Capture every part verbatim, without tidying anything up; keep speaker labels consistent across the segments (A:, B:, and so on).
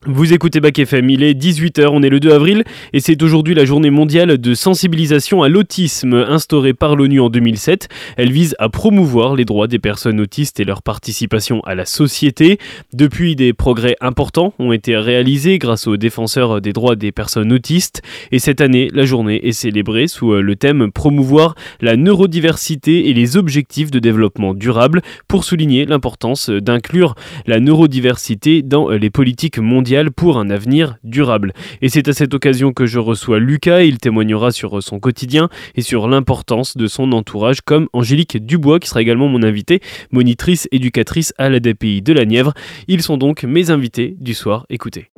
A: Vous écoutez Bac F M, il est dix-huit heures, on est le deux avril et c'est aujourd'hui la journée mondiale de sensibilisation à l'autisme instaurée par l'ONU en deux mille sept. Elle vise à promouvoir les droits des personnes autistes et leur participation à la société. Depuis, des progrès importants ont été réalisés grâce aux défenseurs des droits des personnes autistes. Et cette année, la journée est célébrée sous le thème « Promouvoir la neurodiversité et les objectifs de développement durable » pour souligner l'importance d'inclure la neurodiversité dans les politiques mondiales pour un avenir durable. Et c'est à cette occasion que je reçois Lucas. Il témoignera sur son quotidien et sur l'importance de son entourage, comme Angélique Dubois, qui sera également mon invitée, monitrice éducatrice à l'A D P I de la Nièvre. Ils sont donc mes invités du soir. Écoutez.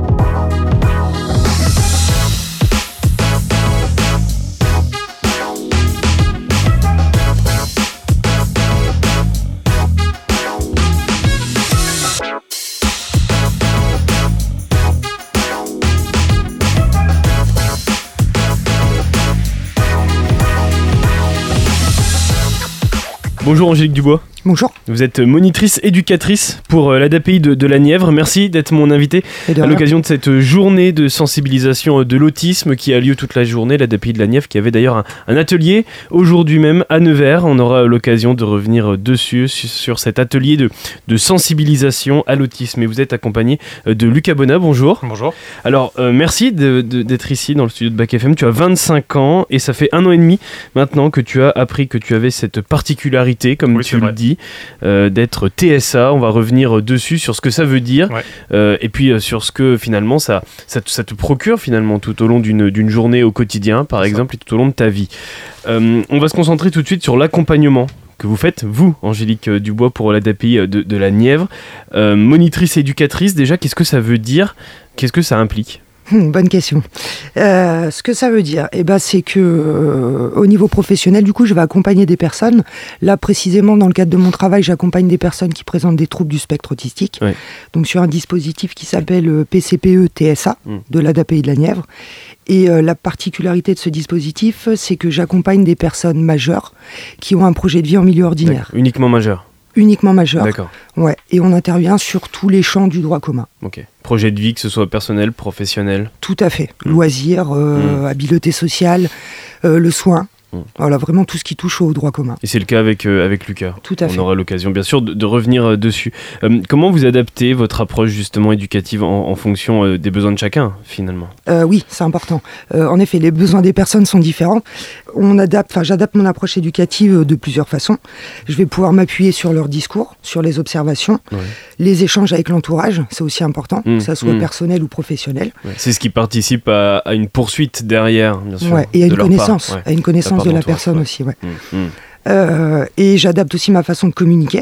A: Bonjour Angélique Dubois.
B: Bonjour.
A: Vous êtes monitrice éducatrice pour l'A D P I de, de la Nièvre. Merci d'être mon invité à l'occasion de cette journée de sensibilisation de l'autisme qui a lieu toute la journée. L'A D P I de la Nièvre qui avait d'ailleurs un, un atelier aujourd'hui même à Nevers. On aura l'occasion de revenir dessus, sur, sur cet atelier de, de sensibilisation à l'autisme. Et vous êtes accompagné de Lucas Bonnat. Bonjour.
C: Bonjour.
A: Alors, euh, merci de, de, d'être ici dans le studio de Bac F M. Tu as vingt-cinq ans et ça fait un an et demi maintenant que tu as appris que tu avais cette particularité, comme
C: oui,
A: tu le dis. Euh, d'être T S A, on va revenir dessus sur ce que ça veut dire,
C: ouais.
A: euh, et puis euh, sur ce que finalement ça, ça, te, ça te procure finalement tout au long d'une, d'une journée au quotidien par C'est exemple ça. Et tout au long de ta vie. Euh, on va se concentrer tout de suite sur l'accompagnement que vous faites, vous, Angélique Dubois, pour l'A D P I de, de la Nièvre. Euh, monitrice éducatrice, déjà, qu'est-ce que ça veut dire ? Qu'est-ce que ça implique ?
B: Hum, bonne question. Euh, ce que ça veut dire, eh ben, c'est que euh, au niveau professionnel, du coup, je vais accompagner des personnes. Là, précisément, dans le cadre de mon travail, j'accompagne des personnes qui présentent des troubles du spectre autistique. Ouais. Donc, sur un dispositif qui s'appelle P C P E T S A mmh. de l'A D P I de la Nièvre. Et euh, la particularité de ce dispositif, c'est que j'accompagne des personnes majeures qui ont un projet de vie en milieu ordinaire.
A: D'accord. Uniquement majeures.
B: Uniquement majeur.
A: D'accord.
B: Ouais. Et on intervient sur tous les champs du droit commun.
A: Ok. Projet de vie, que ce soit personnel, professionnel.
B: Tout à fait. Mmh. Loisirs, euh, mmh. habileté sociale, euh, le soin. Mmh. Voilà, vraiment tout ce qui touche au droit commun.
A: Et c'est le cas avec, euh, avec Lucas.
B: Tout à
A: On
B: fait.
A: On aura l'occasion, bien sûr, de, de revenir euh, dessus. Euh, comment vous adaptez votre approche, justement, éducative en, en fonction euh, des besoins de chacun, finalement ?
B: euh, Oui, c'est important. Euh, en effet, les besoins des personnes sont différents. On adapte, enfin, j'adapte mon approche éducative de plusieurs façons. Je vais pouvoir m'appuyer sur leur discours, sur les observations, ouais. les échanges avec l'entourage, c'est aussi important, mmh. que ça soit mmh. personnel ou professionnel.
A: Ouais. C'est ce qui participe à, à une poursuite derrière, bien sûr.
B: Ouais, et à une connaissance, ouais. à une connaissance de la personne ouais. aussi. Ouais. Mmh. Mmh. Euh, et j'adapte aussi ma façon de communiquer.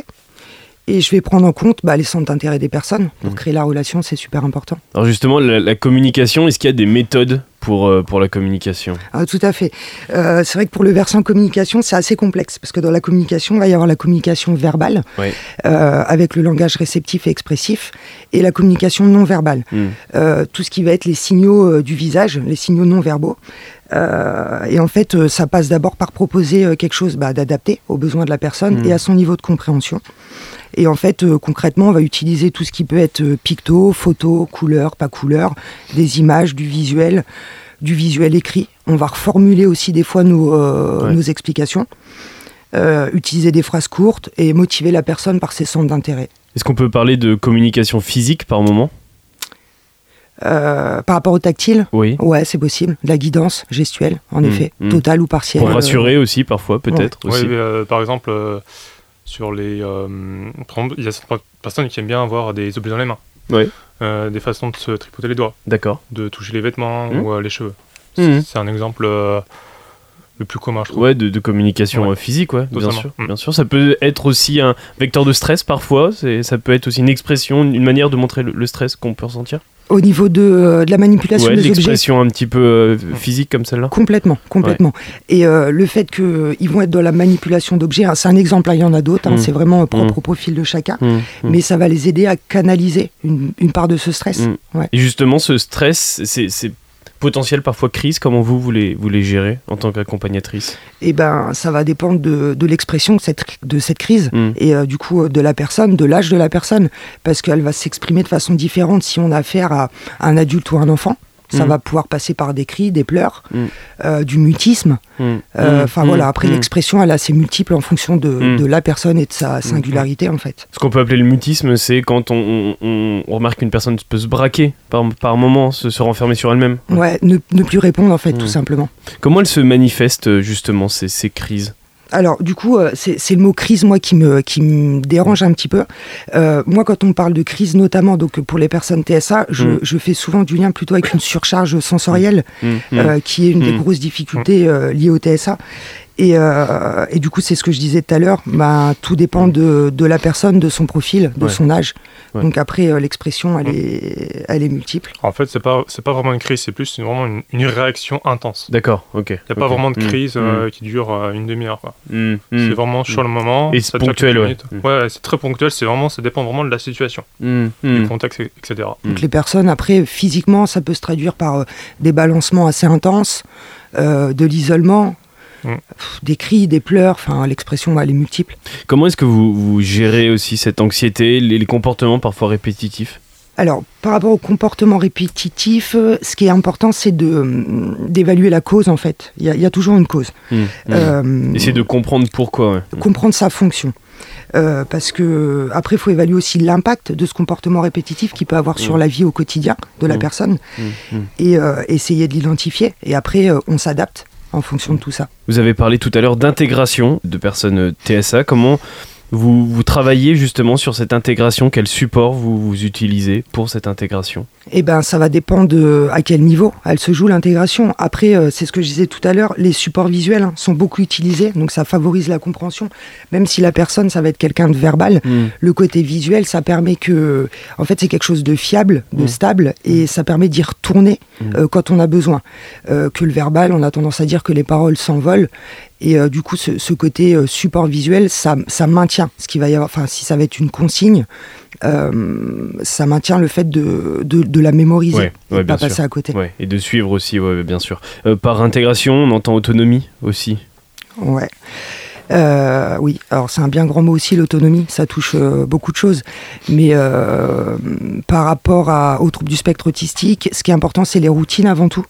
B: Et je vais prendre en compte bah, les centres d'intérêt des personnes. Pour mmh. créer la relation, c'est super important.
A: Alors justement, la, la communication, est-ce qu'il y a des méthodes pour, euh, pour la communication ?
B: Ah, tout à fait. Euh, c'est vrai que pour le versant communication, c'est assez complexe. Parce que dans la communication, il va y avoir la communication verbale, oui. euh, avec le langage réceptif et expressif, et la communication non verbale. Mmh. Euh, tout ce qui va être les signaux euh, du visage, les signaux non verbaux. Euh, et en fait, euh, ça passe d'abord par proposer euh, quelque chose bah, d'adapté aux besoins de la personne mmh. et à son niveau de compréhension. Et en fait, euh, concrètement, on va utiliser tout ce qui peut être euh, picto, photo, couleur, pas couleur, des images, du visuel, du visuel écrit. On va reformuler aussi des fois nos, euh, ouais. nos explications, euh, utiliser des phrases courtes et motiver la personne par ses centres d'intérêt.
A: Est-ce qu'on peut parler de communication physique par moment ?
B: Euh, par rapport au tactile,
A: oui.
B: ouais, c'est possible. De la guidance gestuelle, en mmh, effet, mmh. totale ou partielle.
A: Pour rassurer euh, aussi, parfois, peut-être.
C: Ouais.
A: Aussi.
C: Oui, euh, par exemple, euh, sur les, euh, il y a certaines personnes qui aiment bien avoir des objets dans les mains.
A: Oui.
C: Euh, des façons de se tripoter les doigts.
A: D'accord.
C: De toucher les vêtements mmh. ou euh, les cheveux.
A: Mmh.
C: C'est, c'est un exemple euh, le plus commun, je trouve.
A: Ouais, de, de communication ouais. physique, ouais, bien sûr. Mmh. Bien sûr. Ça peut être aussi un vecteur de stress parfois. C'est, ça peut être aussi une expression, une manière de montrer le, le stress qu'on peut ressentir.
B: Au niveau de, euh, de la manipulation
A: ouais,
B: des objets.
A: L'expression un petit peu euh, physique comme celle-là.
B: Complètement, complètement. Ouais. Et euh, le fait qu'ils euh, vont être dans la manipulation d'objets, hein, c'est un exemple, hein, il y en a d'autres, hein, mmh. c'est vraiment propre mmh. au profil de chacun, mmh. mais ça va les aider à canaliser une, une part de ce stress. Mmh.
A: Ouais. Et justement, ce stress, c'est, c'est potentielles parfois crises, comment vous, vous les, vous les gérez en tant qu'accompagnatrice?
B: Eh ben, ça va dépendre de, de l'expression de cette, de cette crise mmh. et euh, du coup de la personne, de l'âge de la personne, parce qu'elle va s'exprimer de façon différente si on a affaire à, à un adulte ou un enfant. Ça mmh. va pouvoir passer par des cris, des pleurs, mmh. euh, du mutisme. Enfin mmh. euh, mmh. voilà, après mmh. l'expression, elle est assez multiple en fonction de, mmh. de la personne et de sa singularité mmh. en fait.
A: Ce qu'on peut appeler le mutisme, c'est quand on, on, on remarque qu'une personne peut se braquer par, par moment, se, se renfermer sur elle-même.
B: Ouais, ouais ne, ne plus répondre en fait, mmh. tout simplement.
A: Comment elle se manifeste justement ces, ces crises ?
B: Alors du coup, euh, c'est, c'est le mot crise moi qui me, qui me dérange un petit peu. Euh, moi quand on parle de crise notamment donc pour les personnes T S A, je, mmh. je fais souvent du lien plutôt avec une surcharge sensorielle mmh. euh, qui est une mmh. des grosses difficultés euh, liées au T S A. Et, euh, et du coup, c'est ce que je disais tout à l'heure, bah, tout dépend de, de la personne, de son profil, de ouais. son âge. Ouais. Donc après, euh, l'expression, elle, mmh. est, elle est multiple.
C: En fait, c'est pas, c'est pas vraiment une crise, c'est plus vraiment une, une réaction intense.
A: D'accord, ok.
C: Il n'y a
A: okay.
C: pas vraiment de crise mmh. euh, qui dure euh, une demi-heure. Quoi. Mmh. C'est vraiment sur le moment.
A: Et c'est ponctuel, ouais.
C: Mmh. Ouais, c'est très ponctuel, c'est vraiment, ça dépend vraiment de la situation, mmh. du contexte, et cetera.
B: Donc mmh. les personnes, après, physiquement, ça peut se traduire par euh, des balancements assez intenses, euh, de l'isolement, Mmh. des cris, des pleurs, enfin l'expression elle est multiple.
A: Comment est-ce que vous, vous gérez aussi cette anxiété, les, les comportements parfois répétitifs ?
B: Alors, par rapport aux comportements répétitifs, ce qui est important, c'est de, d'évaluer la cause, en fait. Il y a, il y a toujours une cause.
A: Mmh. Euh, Essayer de comprendre pourquoi. Ouais.
B: Comprendre sa fonction. Euh, parce que après, il faut évaluer aussi l'impact de ce comportement répétitif qu'il peut avoir mmh. sur la vie au quotidien de la mmh. personne mmh. et euh, essayer de l'identifier. Et après, euh, on s'adapte en fonction de tout ça.
A: Vous avez parlé tout à l'heure d'intégration de personnes T S A. Comment vous, vous travaillez justement sur cette intégration? Quel support vous, vous utilisez pour cette intégration?
B: Eh ben, ça va dépendre de à quel niveau elle se joue l'intégration. Après, euh, c'est ce que je disais tout à l'heure, les supports visuels hein, sont beaucoup utilisés, donc ça favorise la compréhension. Même si la personne, ça va être quelqu'un de verbal, mmh. le côté visuel, ça permet que, en fait, c'est quelque chose de fiable, de mmh. stable, et mmh. ça permet d'y retourner mmh. euh, quand on a besoin. Euh, que le verbal, on a tendance à dire que les paroles s'envolent. Et euh, du coup, ce, ce côté euh, support visuel, ça, ça maintient ce qu'il va y avoir. Enfin, si ça va être une consigne, euh, ça maintient le fait de, de, de la mémoriser
A: ouais,
B: et
A: ouais,
B: de pas
A: sûr.
B: passer à côté.
A: Ouais, et de suivre aussi, ouais, bien sûr. Euh, par intégration, on entend autonomie aussi.
B: Ouais. Euh, oui, alors c'est un bien grand mot aussi, l'autonomie, ça touche euh, beaucoup de choses. Mais euh, par rapport à, aux troubles du spectre autistique, ce qui est important, c'est les routines avant tout.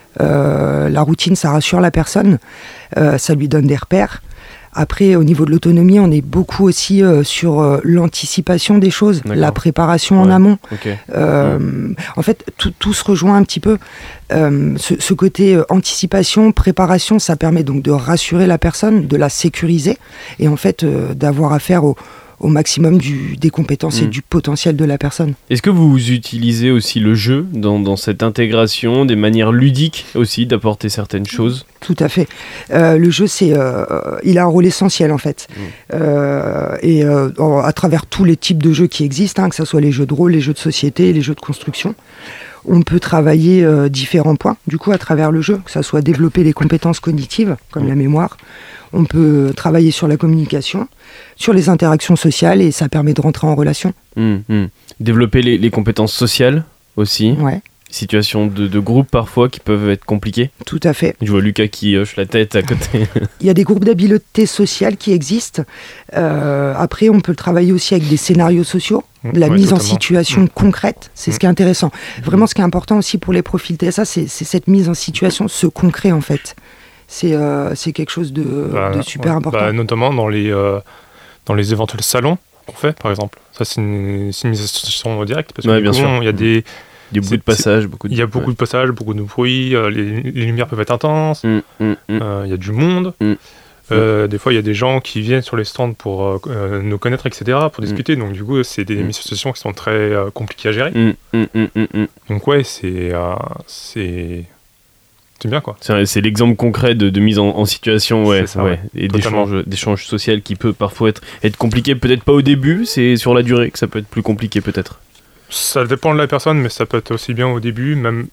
B: Euh, la routine, ça rassure la personne, euh, ça lui donne des repères. Après, au niveau de l'autonomie, on est beaucoup aussi euh, sur euh, l'anticipation des choses, D'accord. la préparation ouais. en amont.
A: Okay.
B: Euh, ouais. En fait, tout, tout se rejoint un petit peu. Euh, ce, ce côté euh, anticipation, préparation, ça permet donc de rassurer la personne, de la sécuriser et en fait euh, d'avoir affaire au au maximum du, des compétences mmh. et du potentiel de la personne.
A: Est-ce que vous utilisez aussi le jeu dans, dans cette intégration, des manières ludiques aussi d'apporter certaines choses ?
B: Tout à fait. Euh, le jeu, c'est, euh, il a un rôle essentiel en fait. Mmh. Euh, et euh, à travers tous les types de jeux qui existent, hein, que ce soit les jeux de rôle, les jeux de société, les jeux de construction, on peut travailler euh, différents points, du coup, à travers le jeu, que ce soit développer les compétences cognitives, comme mmh. la mémoire. On peut travailler sur la communication, sur les interactions sociales, et ça permet de rentrer en relation.
A: Mmh, mmh. Développer les, les compétences sociales aussi.
B: Ouais.
A: Situations de, de groupe parfois qui peuvent être compliquées.
B: Tout à fait.
A: Je vois Lucas qui hoche la tête à côté.
B: Il y a des groupes d'habileté sociale qui existent. Euh, après, on peut le travailler aussi avec des scénarios sociaux, de la ouais, mise totalement. en situation mmh. concrète. C'est mmh. ce qui est intéressant. Vraiment, ce qui est important aussi pour les profils T S A, c'est, c'est cette mise en situation, ce concret en fait. C'est, euh, c'est quelque chose de, bah, de super ouais. important.
C: Bah, notamment dans les, euh, dans les éventuels salons qu'on fait, par exemple. Ça, c'est une, c'est une mise en situation directe. Parce
A: ouais,
C: que il y a des...
A: Il y a beaucoup de passages, beaucoup de...
C: Il y a beaucoup ouais. de passages, beaucoup de bruit, euh, les, les lumières peuvent être intenses, mm, mm, mm. Euh, il y a du monde. Mm. Euh, mm. Des fois, il y a des gens qui viennent sur les stands pour euh, nous connaître, et cetera, pour discuter. Mm. Donc, du coup, c'est des mm. mises en situation qui sont très euh, compliquées à gérer. Mm, mm, mm, mm. Donc, ouais, c'est... Euh, c'est... C'est bien, quoi.
A: C'est, c'est l'exemple concret de, de mise en, en situation, ouais,
C: ça,
A: ouais.
C: ouais.
A: Et d'échange, d'échange social qui peut parfois être, être compliqué, peut-être pas au début, c'est sur la durée que ça peut être plus compliqué, peut-être.
C: Ça dépend de la personne, mais ça peut être aussi bien au début, même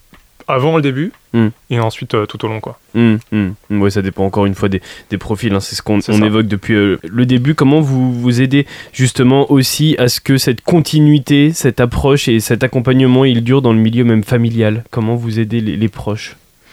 C: avant le début
A: mmh.
C: et ensuite euh, tout au long, quoi.
A: Mmh, mmh. Ouais, ça dépend encore une fois des, des profils, hein. C'est ce qu'on
C: c'est
A: on évoque depuis euh, le début. Comment vous vous aidez justement aussi à ce que cette continuité, cette approche et cet accompagnement, il dure dans le milieu même familial? Comment vous aidez les, les proches?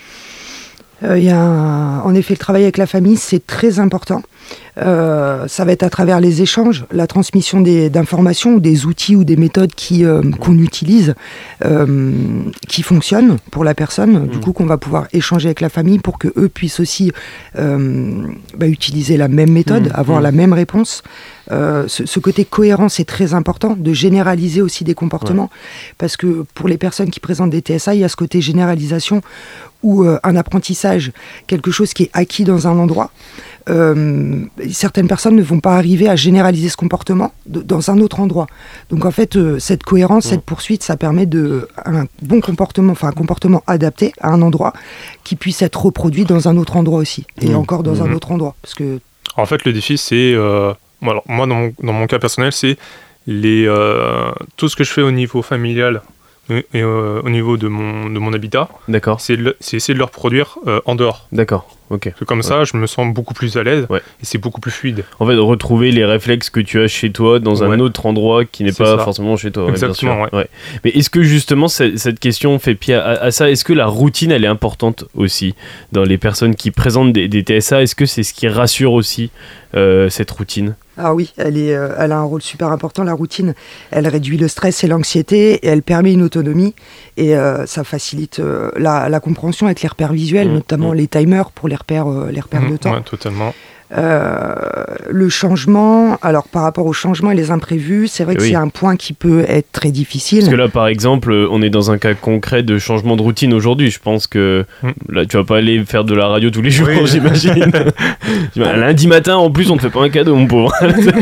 B: Euh, y a un... En effet, le travail avec la famille, c'est très important. Euh, ça va être à travers les échanges, la transmission des, d'informations ou des outils ou des méthodes qui, euh, qu'on utilise, euh, qui fonctionnent pour la personne, mmh. du coup qu'on va pouvoir échanger avec la famille pour qu'eux puissent aussi euh, bah, utiliser la même méthode, mmh. avoir mmh. la même réponse. Euh, ce, ce côté cohérent, c'est très important, de généraliser aussi des comportements, ouais. parce que pour les personnes qui présentent des T S A, il y a ce côté généralisation ou euh, un apprentissage, quelque chose qui est acquis dans un endroit. Euh, certaines personnes ne vont pas arriver à généraliser ce comportement de, dans un autre endroit. Donc en fait, euh, cette cohérence, mmh. cette poursuite, ça permet de un bon comportement, enfin un comportement adapté à un endroit qui puisse être reproduit dans un autre endroit aussi, et mmh. encore dans mmh. un autre endroit. Parce que
C: en fait, le défi, c'est euh, alors, moi dans mon, dans mon cas personnel, c'est les euh, tout ce que je fais au niveau familial. Et euh, au niveau de mon, de mon habitat,
A: D'accord.
C: C'est, le, c'est essayer de le reproduire euh, en dehors.
A: D'accord, ok.
C: Parce que comme ouais. ça, je me sens beaucoup plus à l'aise ouais. et c'est beaucoup plus fluide.
A: En fait, de retrouver les réflexes que tu as chez toi dans ouais. un autre endroit qui n'est c'est pas ça. Forcément chez toi.
C: Exactement,
A: ouais,
C: ouais.
A: ouais. Mais est-ce que justement, cette, cette question fait pied à, à ça? Est-ce que la routine, elle est importante aussi dans les personnes qui présentent des, des T S A? Est-ce que c'est ce qui rassure aussi euh, cette routine?
B: Ah oui, elle, est, euh, elle a un rôle super important, la routine. Elle réduit le stress et l'anxiété, et elle permet une autonomie, et euh, ça facilite euh, la, la compréhension avec les repères visuels, mmh, notamment mmh. les timers pour les repères, euh, les repères mmh, de temps.
C: Ouais, totalement.
B: Euh, le changement, alors par rapport au changement et les imprévus, c'est vrai que oui. c'est un point qui peut être très difficile.
A: Parce que là, par exemple, on est dans un cas concret de changement de routine aujourd'hui. Je pense que mm. là, tu vas pas aller faire de la radio tous les jours, oui. j'imagine. Lundi matin, en plus, on te fait pas un cadeau, mon pauvre.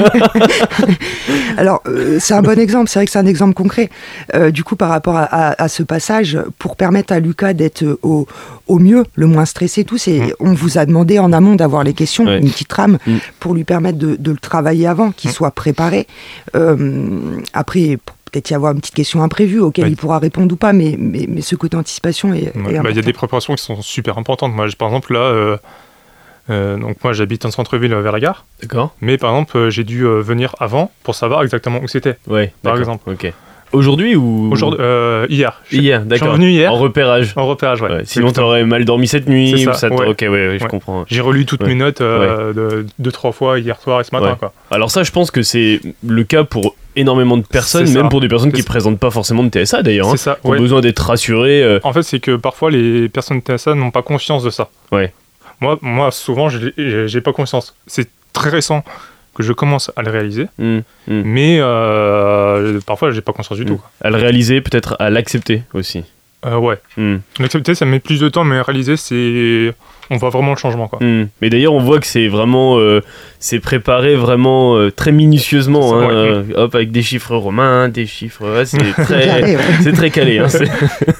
B: Alors, euh, c'est un bon exemple. C'est vrai que c'est un exemple concret. Euh, du coup, par rapport à, à, à ce passage, pour permettre à Lucas d'être au, au mieux, le moins stressé, tout, c'est, mm. on vous a demandé en amont d'avoir les questions. Ouais. Une petite trame mmh. pour lui permettre de, de le travailler avant, qu'il mmh. soit préparé. Euh, après, peut-être y avoir une petite question imprévue auquel ouais. il pourra répondre ou pas, mais, mais, mais ce côté anticipation est, ouais. est important.
C: Bah, y a des préparations qui sont super importantes. Moi, par exemple, là, euh, euh, donc moi, j'habite en centre-ville vers la gare.
A: D'accord.
C: Mais par exemple, euh, j'ai dû euh, venir avant pour savoir exactement où c'était.
A: Ouais,
C: par
A: d'accord.
C: exemple.
A: Ok. Aujourd'hui ou
C: Aujourd'hui, euh, hier.
A: Hier, d'accord.
C: Je suis revenu hier.
A: En repérage.
C: En repérage, ouais.
A: ouais sinon, t'aurais mal dormi cette nuit.
C: C'est ça.
A: Ou ça
C: ouais.
A: Ok, ouais, ouais, je
C: ouais.
A: comprends.
C: J'ai relu toutes ouais. mes notes euh,
A: ouais.
C: de, deux, trois fois hier soir et ce matin,
A: ouais.
C: quoi.
A: Alors ça, je pense que c'est le cas pour énormément de personnes, même pour des personnes c'est qui ne présentent pas forcément de T S A d'ailleurs.
C: C'est
A: hein,
C: ça.
A: Qui ouais. ont besoin d'être rassurées. Euh...
C: En fait, c'est que parfois, les personnes de T S A n'ont pas conscience de ça.
A: Ouais.
C: Moi, moi souvent, j'ai, j'ai pas conscience. C'est très récent que je commence à le réaliser, mmh, mmh. mais euh, parfois j'ai pas conscience du mmh. tout. Quoi.
A: À le réaliser, peut-être à l'accepter aussi.
C: Euh, ouais. Mmh. L'accepter, ça met plus de temps, mais réaliser, c'est on voit vraiment le changement, quoi.
A: Mmh. Mais d'ailleurs, on voit que c'est vraiment, euh, c'est préparé vraiment euh, très minutieusement, ça, hein, ouais. euh, hop, avec des chiffres romains, des chiffres, ouais, c'est très, calé, ouais. c'est très calé. Hein, c'est...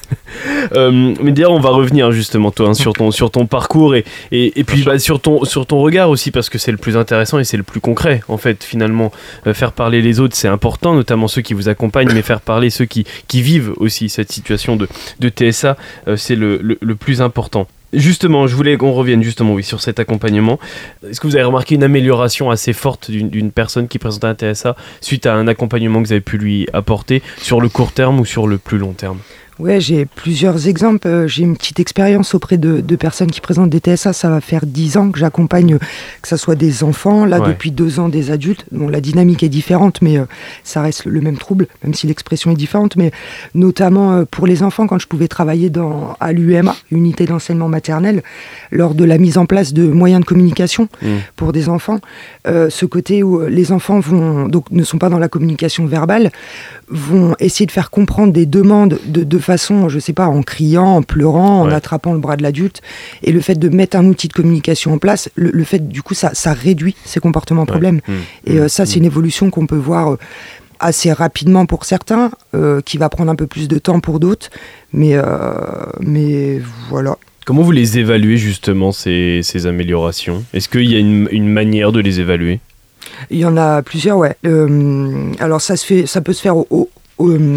A: Euh, mais d'ailleurs on va revenir justement toi hein, sur ton sur ton parcours et et, et puis bah, sur ton sur ton regard aussi parce que c'est le plus intéressant et c'est le plus concret en fait finalement euh, faire parler les autres c'est important notamment ceux qui vous accompagnent mais faire parler ceux qui qui vivent aussi cette situation de de T S A euh, c'est le, le le plus important. Justement, je voulais qu'on revienne justement oui, sur cet accompagnement. Est-ce que vous avez remarqué une amélioration assez forte d'une, d'une personne qui présente un T S A suite à un accompagnement que vous avez pu lui apporter sur le court terme ou sur le plus long terme ?
B: Ouais, j'ai plusieurs exemples. Euh, j'ai une petite expérience auprès de, de personnes qui présentent des T S A. Ça va faire dix ans que j'accompagne, que ce soit des enfants, là, ouais. depuis deux ans, des adultes. Bon, la dynamique est différente, mais euh, ça reste le même trouble, même si l'expression est différente. Mais notamment euh, pour les enfants, quand je pouvais travailler dans, à l'U M A, unité d'enseignement maternel, lors de la mise en place de moyens de communication mmh. pour des enfants, euh, ce côté où les enfants vont, donc, ne sont pas dans la communication verbale, vont essayer de faire comprendre des demandes de, de façon, je sais pas, en criant, en pleurant, en ouais. attrapant le bras de l'adulte. Et le fait de mettre un outil de communication en place, le, le fait, du coup, ça, ça réduit ces comportements problèmes. Ouais. Mmh. Et euh, ça, mmh. c'est une évolution qu'on peut voir euh, assez rapidement pour certains, euh, qui va prendre un peu plus de temps pour d'autres. Mais, euh, mais voilà.
A: Comment vous les évaluez, justement, ces, ces améliorations ? Est-ce qu'il y a une, une manière de les évaluer ?
B: Il y en a plusieurs, ouais. Euh, alors, ça, se fait, ça peut se faire au... au, au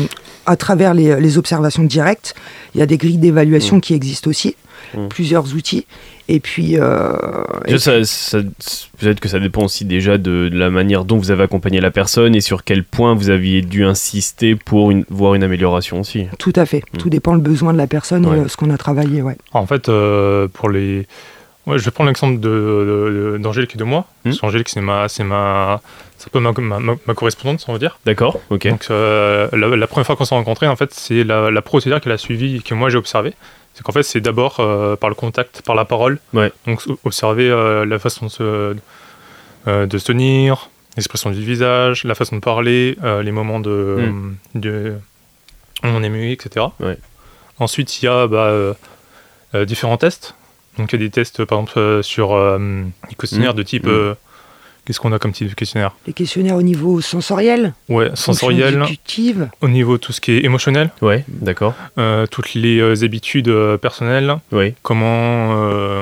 B: à travers les, les observations directes. Il y a des grilles d'évaluation mmh. qui existent aussi, mmh. plusieurs outils. Et puis... Euh, et
A: ça, ça, peut-être que ça dépend aussi déjà de, de la manière dont vous avez accompagné la personne et sur quel point vous aviez dû insister pour une, voir une amélioration aussi.
B: Tout à fait. Mmh. Tout dépend le besoin de la personne ouais. et euh, ce qu'on a travaillé. Ouais.
C: En fait, euh, pour les... Ouais, je vais prendre l'exemple de, de, d'Angélique et de moi. Mmh. Parce qu'Angélique, c'est ma... C'est ma... C'est un peu ma, ma, ma correspondante, on va dire.
A: D'accord, ok.
C: Donc, euh, la, la première fois qu'on s'est rencontrés, en fait, c'est la, la procédure qu'elle a suivie et que moi j'ai observé. C'est qu'en fait, c'est d'abord euh, par le contact, par la parole.
A: Ouais.
C: Donc, observer euh, la façon de se, euh, de se tenir, l'expression du visage, la façon de parler, euh, les moments de, mmh. de, où on est muet, et cetera.
A: Ouais.
C: Ensuite, il y a bah, euh, euh, différents tests. Donc, il y a des tests, par exemple, euh, sur euh, les questionnaires mmh. de type... Mmh. Euh, Qu'est-ce qu'on a comme type de questionnaire ?
B: Les questionnaires au niveau sensoriel ?
C: Ouais, sensoriel.
B: Exécutive.
C: Au niveau tout ce qui est émotionnel.
A: Ouais, d'accord.
C: Euh, toutes les euh, habitudes euh, personnelles.
A: Oui.
C: Comment euh,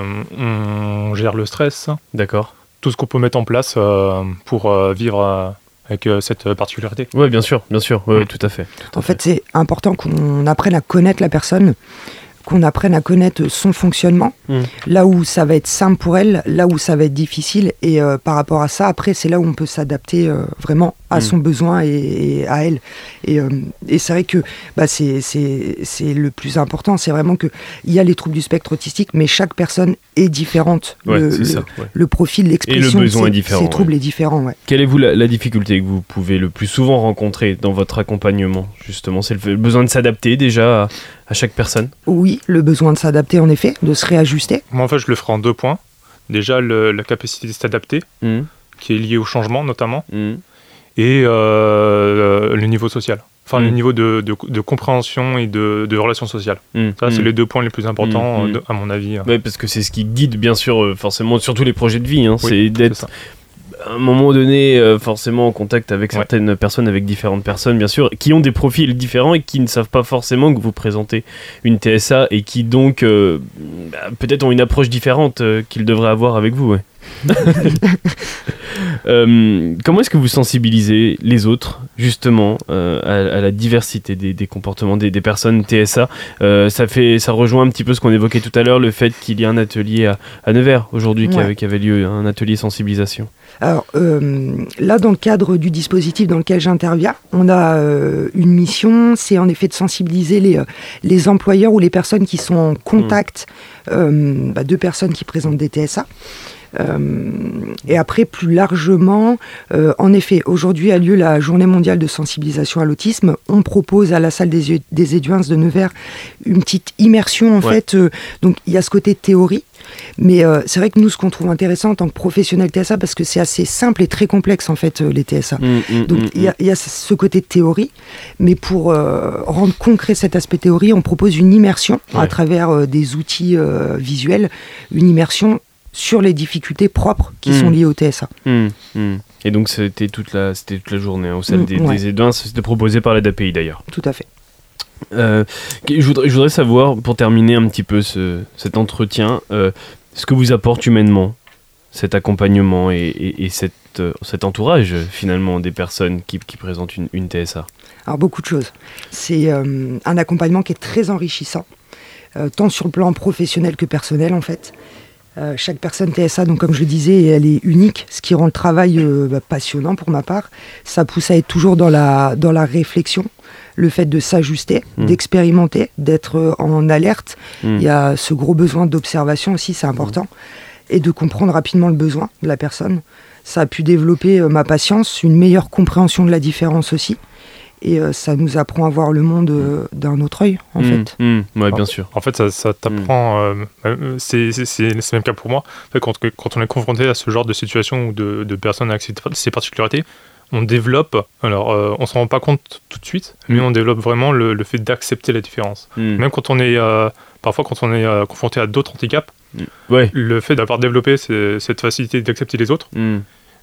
C: on gère le stress.
A: D'accord.
C: Tout ce qu'on peut mettre en place euh, pour euh, vivre euh, avec euh, cette particularité.
A: Ouais, bien sûr, bien sûr. Ouais, ouais, tout à fait. Tout à
B: en fait, fait, c'est important qu'on apprenne à connaître la personne, qu'on apprenne à connaître son fonctionnement, mmh. là où ça va être simple pour elle, là où ça va être difficile, et euh, par rapport à ça, après, c'est là où on peut s'adapter euh, vraiment à mmh. son besoin et, et à elle. Et, euh, et c'est vrai que bah, c'est, c'est, c'est le plus important, c'est vraiment qu'il y a les troubles du spectre autistique, mais chaque personne est différente.
A: Ouais,
B: le,
A: c'est
B: le,
A: ça, ouais.
B: le profil, l'expression
A: de ces, ces
B: troubles
A: ouais.
B: est différent. Ouais.
A: Quelle est vous la, la difficulté que vous pouvez le plus souvent rencontrer dans votre accompagnement, justement ? C'est le, le besoin de s'adapter déjà à, à chaque personne ?
B: Oui, le besoin de s'adapter en effet, de se réajuster.
C: Moi en fait je le ferai en deux points. Déjà le, la capacité de s'adapter, mmh. qui est liée au changement notamment, mmh. et euh, le niveau social. Enfin mmh. le niveau de, de, de compréhension et de, de relations sociales. Mmh. Ça c'est mmh. les deux points les plus importants mmh. de, à mon avis.
A: Oui, parce que c'est ce qui guide bien sûr forcément sur tous les projets de vie. Hein.
C: Oui,
A: c'est d'être...
C: C'est
A: à un moment donné, euh, forcément en contact avec
C: ouais.
A: certaines personnes, avec différentes personnes, bien sûr, qui ont des profils différents et qui ne savent pas forcément que vous présentez une T S A et qui donc, euh, bah, peut-être ont une approche différente euh, qu'ils devraient avoir avec vous. Ouais. euh, comment est-ce que vous sensibilisez les autres, justement, euh, à, à la diversité des, des comportements des, des personnes T S A ? euh, ça, fait, ça rejoint un petit peu ce qu'on évoquait tout à l'heure, le fait qu'il y a un atelier à, à Nevers aujourd'hui, ouais. qui, avait, qui avait lieu, un atelier sensibilisation.
B: Alors euh, là, dans le cadre du dispositif dans lequel j'interviens, on a euh, une mission, c'est en effet de sensibiliser les, euh, les employeurs ou les personnes qui sont en contact mmh. euh, bah, de personnes qui présentent des T S A. Euh, et après, plus largement, euh, en effet, aujourd'hui a lieu la Journée mondiale de sensibilisation à l'autisme. On propose à la salle des, des Éduins de Nevers une petite immersion, en ouais. fait. Euh, donc, il y a ce côté théorie. Mais euh, c'est vrai que nous, ce qu'on trouve intéressant en tant que professionnel T S A, parce que c'est assez simple et très complexe, en fait, euh, les T S A. Mmh, mmh, Donc, il mmh, y, y a ce côté théorie. Mais pour euh, rendre concret cet aspect théorie, on propose une immersion ouais. à travers euh, des outils euh, visuels, une immersion sur les difficultés propres qui mmh. sont liées au T S A.
A: Mmh. Mmh. Et donc, c'était toute la, c'était toute la journée hein, au salle mmh, des, ouais. des Éduins. C'était proposé par l'A D A P I, d'ailleurs.
B: Tout à fait.
A: Euh, je, voudrais, je voudrais savoir, pour terminer un petit peu ce, cet entretien, euh, ce que vous apporte humainement cet accompagnement et, et, et cette, euh, cet entourage finalement des personnes qui, qui présentent une, une T S A.
B: Alors beaucoup de choses. C'est euh, un accompagnement qui est très enrichissant, euh, tant sur le plan professionnel que personnel en fait. Euh, chaque personne T S A, donc comme je le disais, elle est unique, ce qui rend le travail euh, bah, passionnant pour ma part. Ça pousse à être toujours dans la, dans la réflexion, le fait de s'ajuster, mmh. d'expérimenter, d'être en alerte. Mmh. Il y a ce gros besoin d'observation aussi, c'est important, mmh. et de comprendre rapidement le besoin de la personne. Ça a pu développer euh, ma patience, une meilleure compréhension de la différence aussi. Et euh, ça nous apprend à voir le monde euh, d'un autre œil, en mmh, fait.
A: Mmh, ouais, bien sûr.
C: En fait, ça, ça t'apprend... Mmh. Euh, c'est, c'est, c'est, c'est le même cas pour moi. En fait, quand, quand on est confronté à ce genre de situation ou de, de personnes avec ces, ces particularités, on développe... Alors, euh, on ne s'en rend pas compte tout de suite, mmh. mais on développe vraiment le, le fait d'accepter la différence. Mmh. Même quand on est... Euh, parfois, quand on est euh, confronté à d'autres handicaps, mmh. ouais. le fait d'avoir développé ces, cette facilité d'accepter les autres, mmh.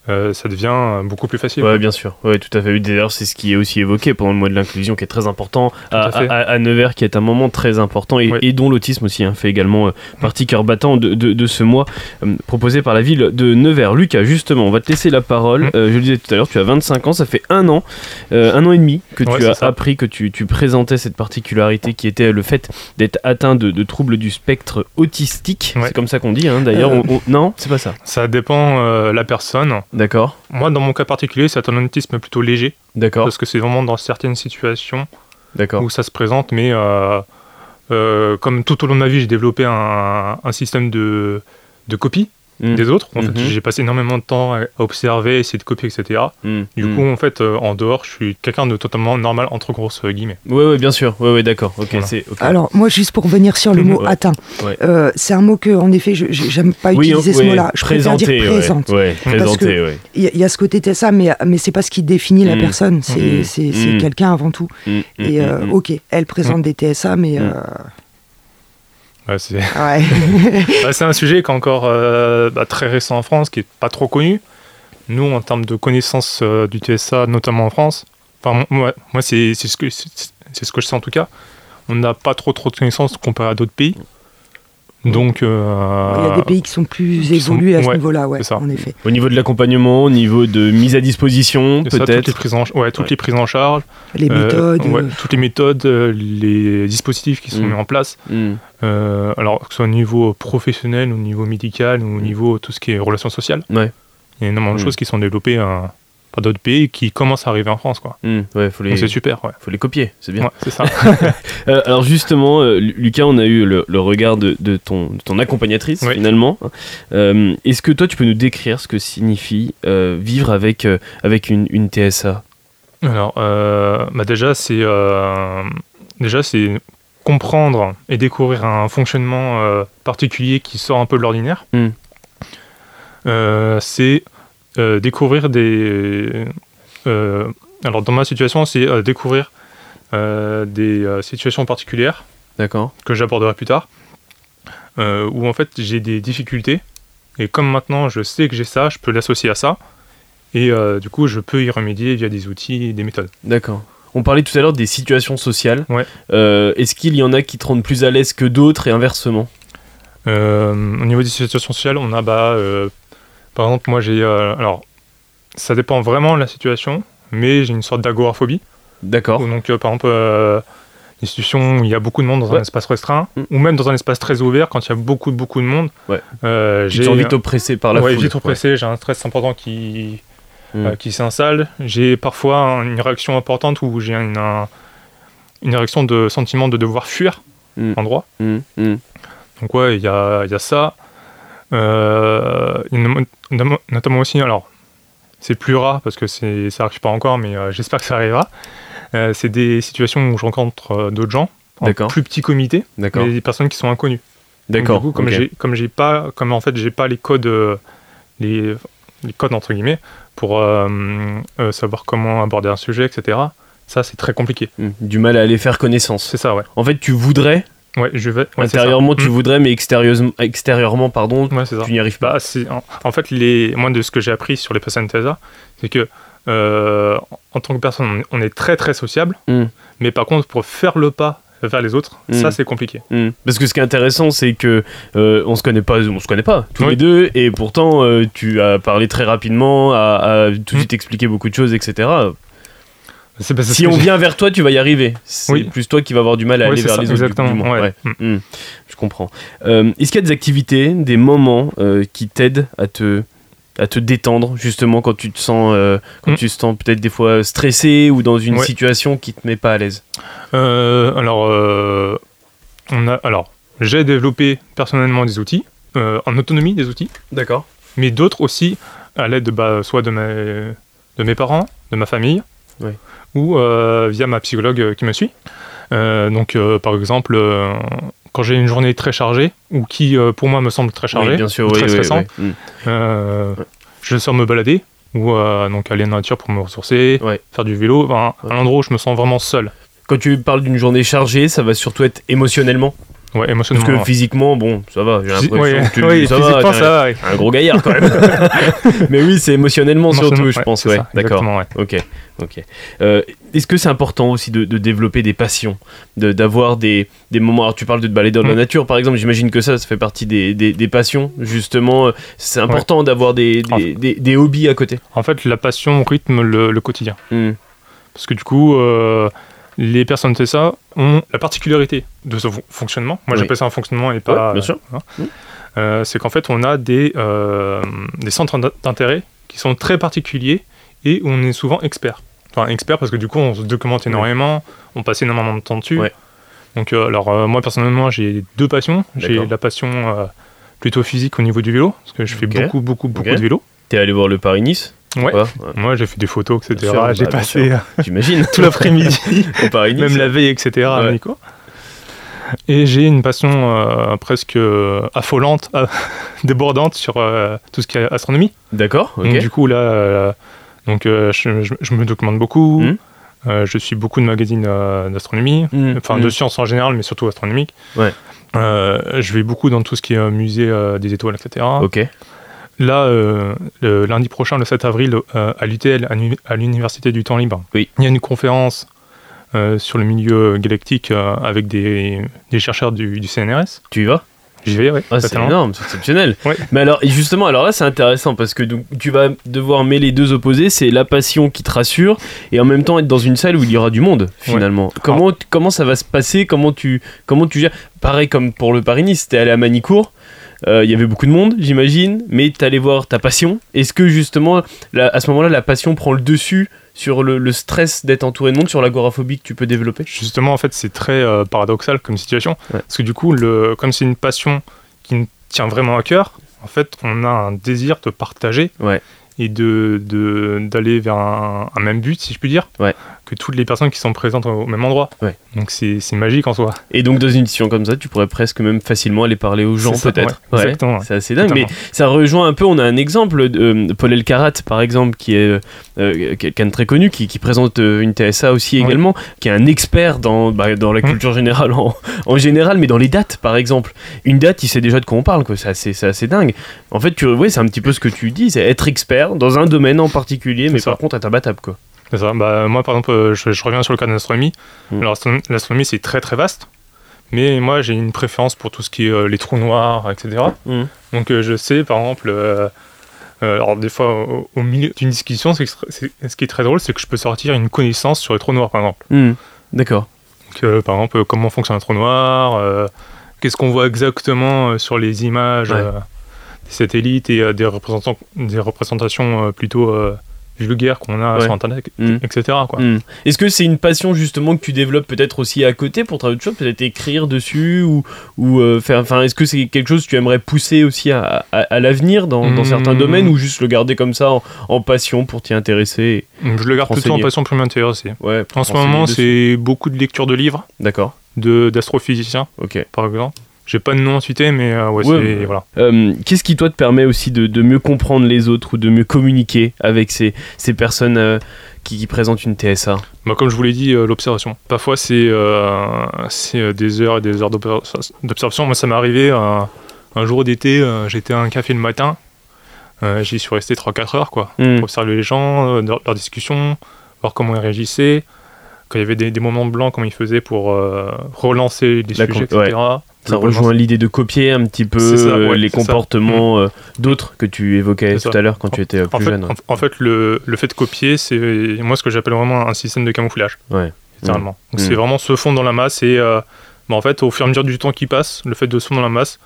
C: Euh, ça devient beaucoup plus facile.
A: Ouais, bien sûr. Ouais, tout à fait. D'ailleurs, c'est ce qui est aussi évoqué pendant le mois de l'inclusion, qui est très important à, à, à, à Nevers, qui est un moment très important et, ouais. et dont l'autisme aussi hein, fait également euh, partie cœur battant de, de, de ce mois euh, proposé par la ville de Nevers. Lucas, justement, on va te laisser la parole. Mmh. Euh, je le disais tout à l'heure, tu as vingt-cinq ans, ça fait un an, euh, un an et demi que ouais, tu as ça. appris, que tu, tu présentais cette particularité qui était le fait d'être atteint de, de troubles du spectre autistique. Ouais. C'est comme ça qu'on dit, hein, d'ailleurs. Euh... On, on... Non, c'est pas ça.
C: Ça dépend euh, la personne.
A: D'accord.
C: Moi, dans mon cas particulier, c'est un autisme plutôt léger.
A: D'accord.
C: Parce que c'est vraiment dans certaines situations
A: D'accord.
C: où ça se présente. Mais euh, euh, comme tout au long de ma vie, j'ai développé un, un système de, de copie mmh. des autres. En mmh. fait, j'ai passé énormément de temps à observer, essayer de copier, et cetera. Mmh. Du mmh. coup, en fait, euh, en dehors, je suis quelqu'un de totalement normal, entre grosses guillemets.
A: Oui, ouais, bien sûr. Oui, ouais, d'accord. Okay, voilà. c'est, okay.
B: Alors, moi, juste pour revenir sur le mot ouais. atteint, ouais. Euh, c'est un mot que, en effet, je n'aime pas oui, utiliser
A: oui,
B: ce mot-là. Je préfère dire présente.
A: Ouais, ouais, présenter,
B: oui. Il y, y a ce côté T S A, mais, mais c'est pas ce qui définit mmh. la personne. C'est, mmh. c'est, c'est mmh. quelqu'un avant tout. Mmh. Et euh, mmh. ok, elle présente mmh. des T S A, mais...
C: Mmh.
B: Euh,
C: Ouais, c'est...
B: Ouais.
C: bah, c'est un sujet qui est encore euh, bah, très récent en France, qui n'est pas trop connu. Nous, en termes de connaissance euh, du T S A, notamment en France, enfin, moi, moi c'est, c'est, ce que, c'est, c'est ce que je sais en tout cas, on n'a pas trop, trop de connaissances comparé à d'autres pays. Donc, euh,
B: il y a des pays qui sont plus qui évolués sont, à ce ouais, niveau-là, ouais, en effet.
A: Au niveau de l'accompagnement, au niveau de mise à disposition,
C: c'est
A: peut-être.
C: Ça, toutes les prises en, ouais, toutes ouais. les prises en charge,
B: les
C: euh,
B: méthodes,
C: ouais, toutes les méthodes, les dispositifs qui sont mmh. mis en place. Mmh. Euh, alors que ce soit au niveau professionnel, au niveau médical, ou au niveau tout ce qui est relations sociales.
A: Ouais.
C: Il y a énormément mmh. de choses qui sont développées euh, par d'autres pays qui commencent à arriver en France, quoi.
A: Mmh, ouais, faut les...
C: Donc c'est super, ouais.
A: Faut les copier, c'est bien.
C: Ouais, c'est ça.
A: euh, alors justement, euh, Lucas, on a eu le, le regard de, de, ton, de ton accompagnatrice, oui. finalement. Euh, est-ce que toi, tu peux nous décrire ce que signifie euh, vivre avec, euh, avec une, une T S A ?
C: Alors, euh, bah déjà, c'est, euh, déjà, c'est comprendre et découvrir un fonctionnement euh, particulier qui sort un peu de l'ordinaire. Mmh. Euh, c'est... Euh, découvrir des... Euh, alors, dans ma situation, c'est euh, découvrir euh, des euh, situations particulières
A: D'accord.
C: que j'aborderai plus tard, euh, où en fait, j'ai des difficultés, et comme maintenant, je sais que j'ai ça, je peux l'associer à ça, et euh, du coup, je peux y remédier via des outils et des méthodes.
A: D'accord. On parlait tout à l'heure des situations sociales.
C: Ouais.
A: Euh, est-ce qu'il y en a qui te rendent plus à l'aise que d'autres, et inversement ?
C: euh, Au niveau des situations sociales, on a... Bah, euh, Par exemple, moi, j'ai... Euh, alors, ça dépend vraiment de la situation, mais j'ai une sorte d'agoraphobie.
A: D'accord.
C: Donc, euh, par exemple, euh, une situation où il y a beaucoup de monde dans ouais. un espace restreint, mmh. ou même dans un espace très ouvert, quand il y a beaucoup, beaucoup de monde.
A: Ouais.
C: Euh,
A: j'ai envie vite oppressé par la
C: ouais,
A: foule.
C: vite oppressé, ouais. J'ai un stress important qui, mmh. euh, qui s'installe. J'ai parfois une réaction importante où j'ai une, un, une réaction de sentiment de devoir fuir mmh. l'endroit.
A: Mmh. Mmh.
C: Donc, ouais, il y a, y a ça. Euh, notamment aussi, alors c'est plus rare parce que c'est, ça n'arrive pas encore, mais euh, j'espère que ça arrivera. Euh, c'est des situations où je rencontre euh, d'autres gens en D'accord. plus petit comité,
A: D'accord.
C: mais des personnes qui sont inconnues.
A: D'accord.
C: Donc, du coup, comme
A: okay.
C: j'ai, comme j'ai pas, comme en fait j'ai pas les codes, euh, les, les codes entre guillemets pour euh, euh, savoir comment aborder un sujet, et cetera. Ça, c'est très compliqué.
A: Mmh. Du mal à aller faire connaissance.
C: C'est ça, ouais.
A: En fait, tu voudrais.
C: Ouais, je vais. Ouais,
A: intérieurement, tu mmh. voudrais, mais extérieurement, extérieurement pardon,
C: ouais, c'est ça.
A: Tu n'y arrives pas.
C: Bah, c'est, en, en fait, les, moi, de ce que j'ai appris sur les personnes T S A, c'est que euh, en tant que personne, on est très très sociable, mmh. mais par contre, pour faire le pas vers les autres, mmh. ça c'est compliqué.
A: Mmh. Parce que ce qui est intéressant, c'est que euh, on se connaît pas, on se connaît pas tous
C: oui.
A: les deux, et pourtant, euh, tu as parlé très rapidement, à, à tout de suite mmh. expliquer beaucoup de choses, et cetera.
C: C'est pas, c'est
A: si on
C: j'ai...
A: vient vers toi, tu vas y arriver. C'est oui. plus toi qui vas avoir du mal à
C: oui,
A: aller vers
C: ça,
A: les
C: exactement.
A: autres. Exactement.
C: Ouais.
A: Ouais. Mmh. Mmh. Je comprends. Euh, est-ce qu'il y a des activités, des moments euh, qui t'aident à te, à te détendre, justement, quand tu te sens, euh, quand mmh. tu te sens peut-être des fois stressé ou dans une ouais. situation qui te met pas à l'aise
C: euh, Alors, euh, on a, alors, j'ai développé personnellement des outils, euh, en autonomie des outils.
A: D'accord.
C: Mais d'autres aussi à l'aide bah, soit de mes, de mes parents, de ma famille.
A: Oui.
C: Ou euh, via ma psychologue qui me suit. Euh, donc, euh, par exemple, euh, quand j'ai une journée très chargée, ou qui, euh, pour moi, me semble très chargée,
A: oui, bien sûr,
C: ou
A: oui,
C: très
A: oui,
C: stressante,
A: oui, oui.
C: Euh, ouais. je sors me balader, ou euh, donc aller en nature pour me ressourcer, ouais. faire du vélo, ben, ouais. un endroit où je me sens vraiment seul.
A: Quand tu parles d'une journée chargée, ça va surtout être émotionnellement ?
C: Ouais, émotionnellement.
A: Parce que physiquement, bon, ça va, j'ai l'impression
C: ouais,
A: que tu
C: ouais,
A: ça va,
C: ça va, ouais.
A: un gros gaillard quand même. Mais oui, c'est émotionnellement surtout,
C: ouais,
A: je pense, ouais,
C: ça,
A: d'accord.
C: Ouais.
A: Ok, ok. Euh, est-ce que c'est important aussi de, de développer des passions, de, d'avoir des, des moments, alors tu parles de te balader dans mmh. la nature par exemple, j'imagine que ça, ça fait partie des, des, des passions, justement, c'est important ouais. d'avoir des, des, des, des hobbies à côté.
C: En fait, la passion rythme le, le quotidien.
A: Mmh.
C: Parce que du coup... Euh, les personnes T S A ont la particularité de ce fonctionnement. Moi, oui. j'appelle ça un fonctionnement et pas...
A: Ouais, bien sûr.
C: Hein. Mmh. Euh, c'est qu'en fait, on a des, euh, des centres d'intérêt qui sont très particuliers et où on est souvent expert. Enfin, expert parce que du coup, on se documente énormément, ouais. on passe énormément de temps dessus. Ouais. Donc, euh, alors, euh, moi, personnellement, j'ai deux passions. D'accord. J'ai la passion euh, plutôt physique au niveau du vélo, parce que je fais okay. beaucoup, beaucoup, beaucoup okay. de vélo.
A: T'es allé voir le Paris-Nice ?
C: Ouais. ouais, moi j'ai fait des photos, et cetera. Sûr, j'ai bah, passé
A: j'imagine
C: tout l'après-midi, au Paris-Nice, même la veille, et cetera. Ouais. Nico. Et j'ai une passion euh, presque euh, affolante, euh, débordante sur euh, tout ce qui est astronomie.
A: D'accord. Okay.
C: Donc du coup là, euh, donc euh, je, je, je me documente beaucoup. Mmh. Euh, je suis beaucoup de magazines euh, d'astronomie, mmh. enfin mmh. de sciences en général, mais surtout astronomiques.
A: Ouais.
C: Euh, je vais beaucoup dans tout ce qui est euh, musée euh, des étoiles, et cetera.
A: Ok.
C: Là, euh, le lundi prochain, le sept avril, euh, à l'U T L, à l'Université du Temps Libre,
A: oui.
C: il y a une conférence euh, sur le milieu galactique euh, avec des, des chercheurs du, du C N R S.
A: Tu y vas ?
C: J'y vais, oui.
A: Ah, c'est énorme, c'est exceptionnel.
C: Ouais.
A: Mais alors, justement, alors là, c'est intéressant parce que donc, tu vas devoir mêler deux opposés. C'est la passion qui te rassure et en même temps être dans une salle où il y aura du monde, finalement. Ouais. Comment, ah. comment ça va se passer ? Comment tu, comment tu gères ? Pareil comme pour le Paris-Nice, t'es allé à Manicourt. Il euh, y avait beaucoup de monde, j'imagine, mais tu allais voir ta passion. Est-ce que justement, la, à ce moment-là, la passion prend le dessus sur le, le stress d'être entouré de monde, sur l'agoraphobie que tu peux développer ?
C: Justement, en fait, c'est très euh, paradoxal comme situation. Ouais. Parce que du coup, le, comme c'est une passion qui nous tient vraiment à cœur, en fait, on a un désir de partager
A: ouais.
C: et de, de, d'aller vers un, un même but, si je puis dire,
A: ouais.
C: que toutes les personnes qui sont présentes au même endroit.
A: Ouais.
C: Donc c'est, c'est magique en soi.
A: Et donc dans une situation comme ça, tu pourrais presque même facilement aller parler aux gens,
C: ça,
A: peut-être.
C: Ouais, exactement.
A: Ouais, c'est assez dingue,
C: Totalement.
A: mais ça rejoint un peu, on a un exemple, de, euh, Paul Elkarat par exemple, qui est euh, quelqu'un de très connu, qui, qui présente euh, une T S A aussi également, ouais. qui est un expert dans, bah, dans la culture mmh. générale en, en général, mais dans les dates par exemple. Une date, il sait déjà de quoi on parle, quoi. C'est, assez, c'est assez dingue. En fait, tu, ouais, c'est un petit peu ce que tu dis, c'est être expert dans un domaine en particulier, mais par contre être imbattable, quoi.
C: C'est ça. Bah, moi, par exemple, je, je reviens sur le cas de l'astronomie. Mmh. Alors, l'astronomie, c'est très très vaste, mais moi, j'ai une préférence pour tout ce qui est euh, les trous noirs, et cetera. Mmh. Donc, euh, je sais, par exemple, euh, euh, alors des fois, au, au milieu d'une discussion, c'est, c'est, ce qui est très drôle, c'est que je peux sortir une connaissance sur les trous noirs, par exemple.
A: Mmh. D'accord.
C: Donc, euh, par exemple, comment fonctionne un trou noir, euh, qu'est-ce qu'on voit exactement sur les images ouais. euh, des satellites et euh, des, représentants, des représentations euh, plutôt... Euh, vulgaire qu'on a ouais. sur internet, mmh. et cetera. Quoi.
A: Mmh. Est-ce que c'est une passion justement que tu développes peut-être aussi à côté pour travailler autre chose, peut-être écrire dessus ou, ou euh, faire, enfin, est-ce que c'est quelque chose que tu aimerais pousser aussi à, à, à l'avenir dans, mmh. dans certains domaines ou juste le garder comme ça en, en passion pour t'y intéresser?
C: Je le garde plutôt en passion pour m'intéresser.
A: Ouais,
C: en ce moment, dessus. C'est beaucoup de lecture de livres.
A: D'accord.
C: De, d'astrophysiciens,
A: okay.
C: par exemple. J'ai pas de nom à citer, mais euh, ouais, ouais, c'est, voilà.
A: Euh, qu'est-ce qui, toi, te permet aussi de, de mieux comprendre les autres ou de mieux communiquer avec ces, ces personnes euh, qui, qui présentent une T S A?
C: Bah, comme je vous l'ai dit, euh, l'observation. Parfois, c'est, euh, c'est des heures et des heures d'observation. Moi, ça m'est arrivé euh, un jour d'été, euh, j'étais à un café le matin, euh, j'y suis resté trois quatre heures, quoi, mmh. pour observer les gens, euh, leurs discussions, voir comment ils réagissaient, quand il y avait des, des moments blancs, comment ils faisaient pour euh, relancer les
A: La
C: sujets,
A: com-
C: et cetera.
A: Ouais. Ça rejoint l'idée de copier un petit peu ça, ouais, les comportements euh, d'autres que tu évoquais c'est tout ça. À l'heure quand en, tu étais plus
C: en fait,
A: jeune.
C: En, en fait, le, le fait de copier, c'est moi ce que j'appelle vraiment un système de camouflage.
A: Ouais.
C: Littéralement.
A: Mmh.
C: Donc mmh. c'est vraiment se fondre dans la masse et euh, bah, en fait, au fur et à mesure du temps qui passe, le fait de se fondre dans la masse,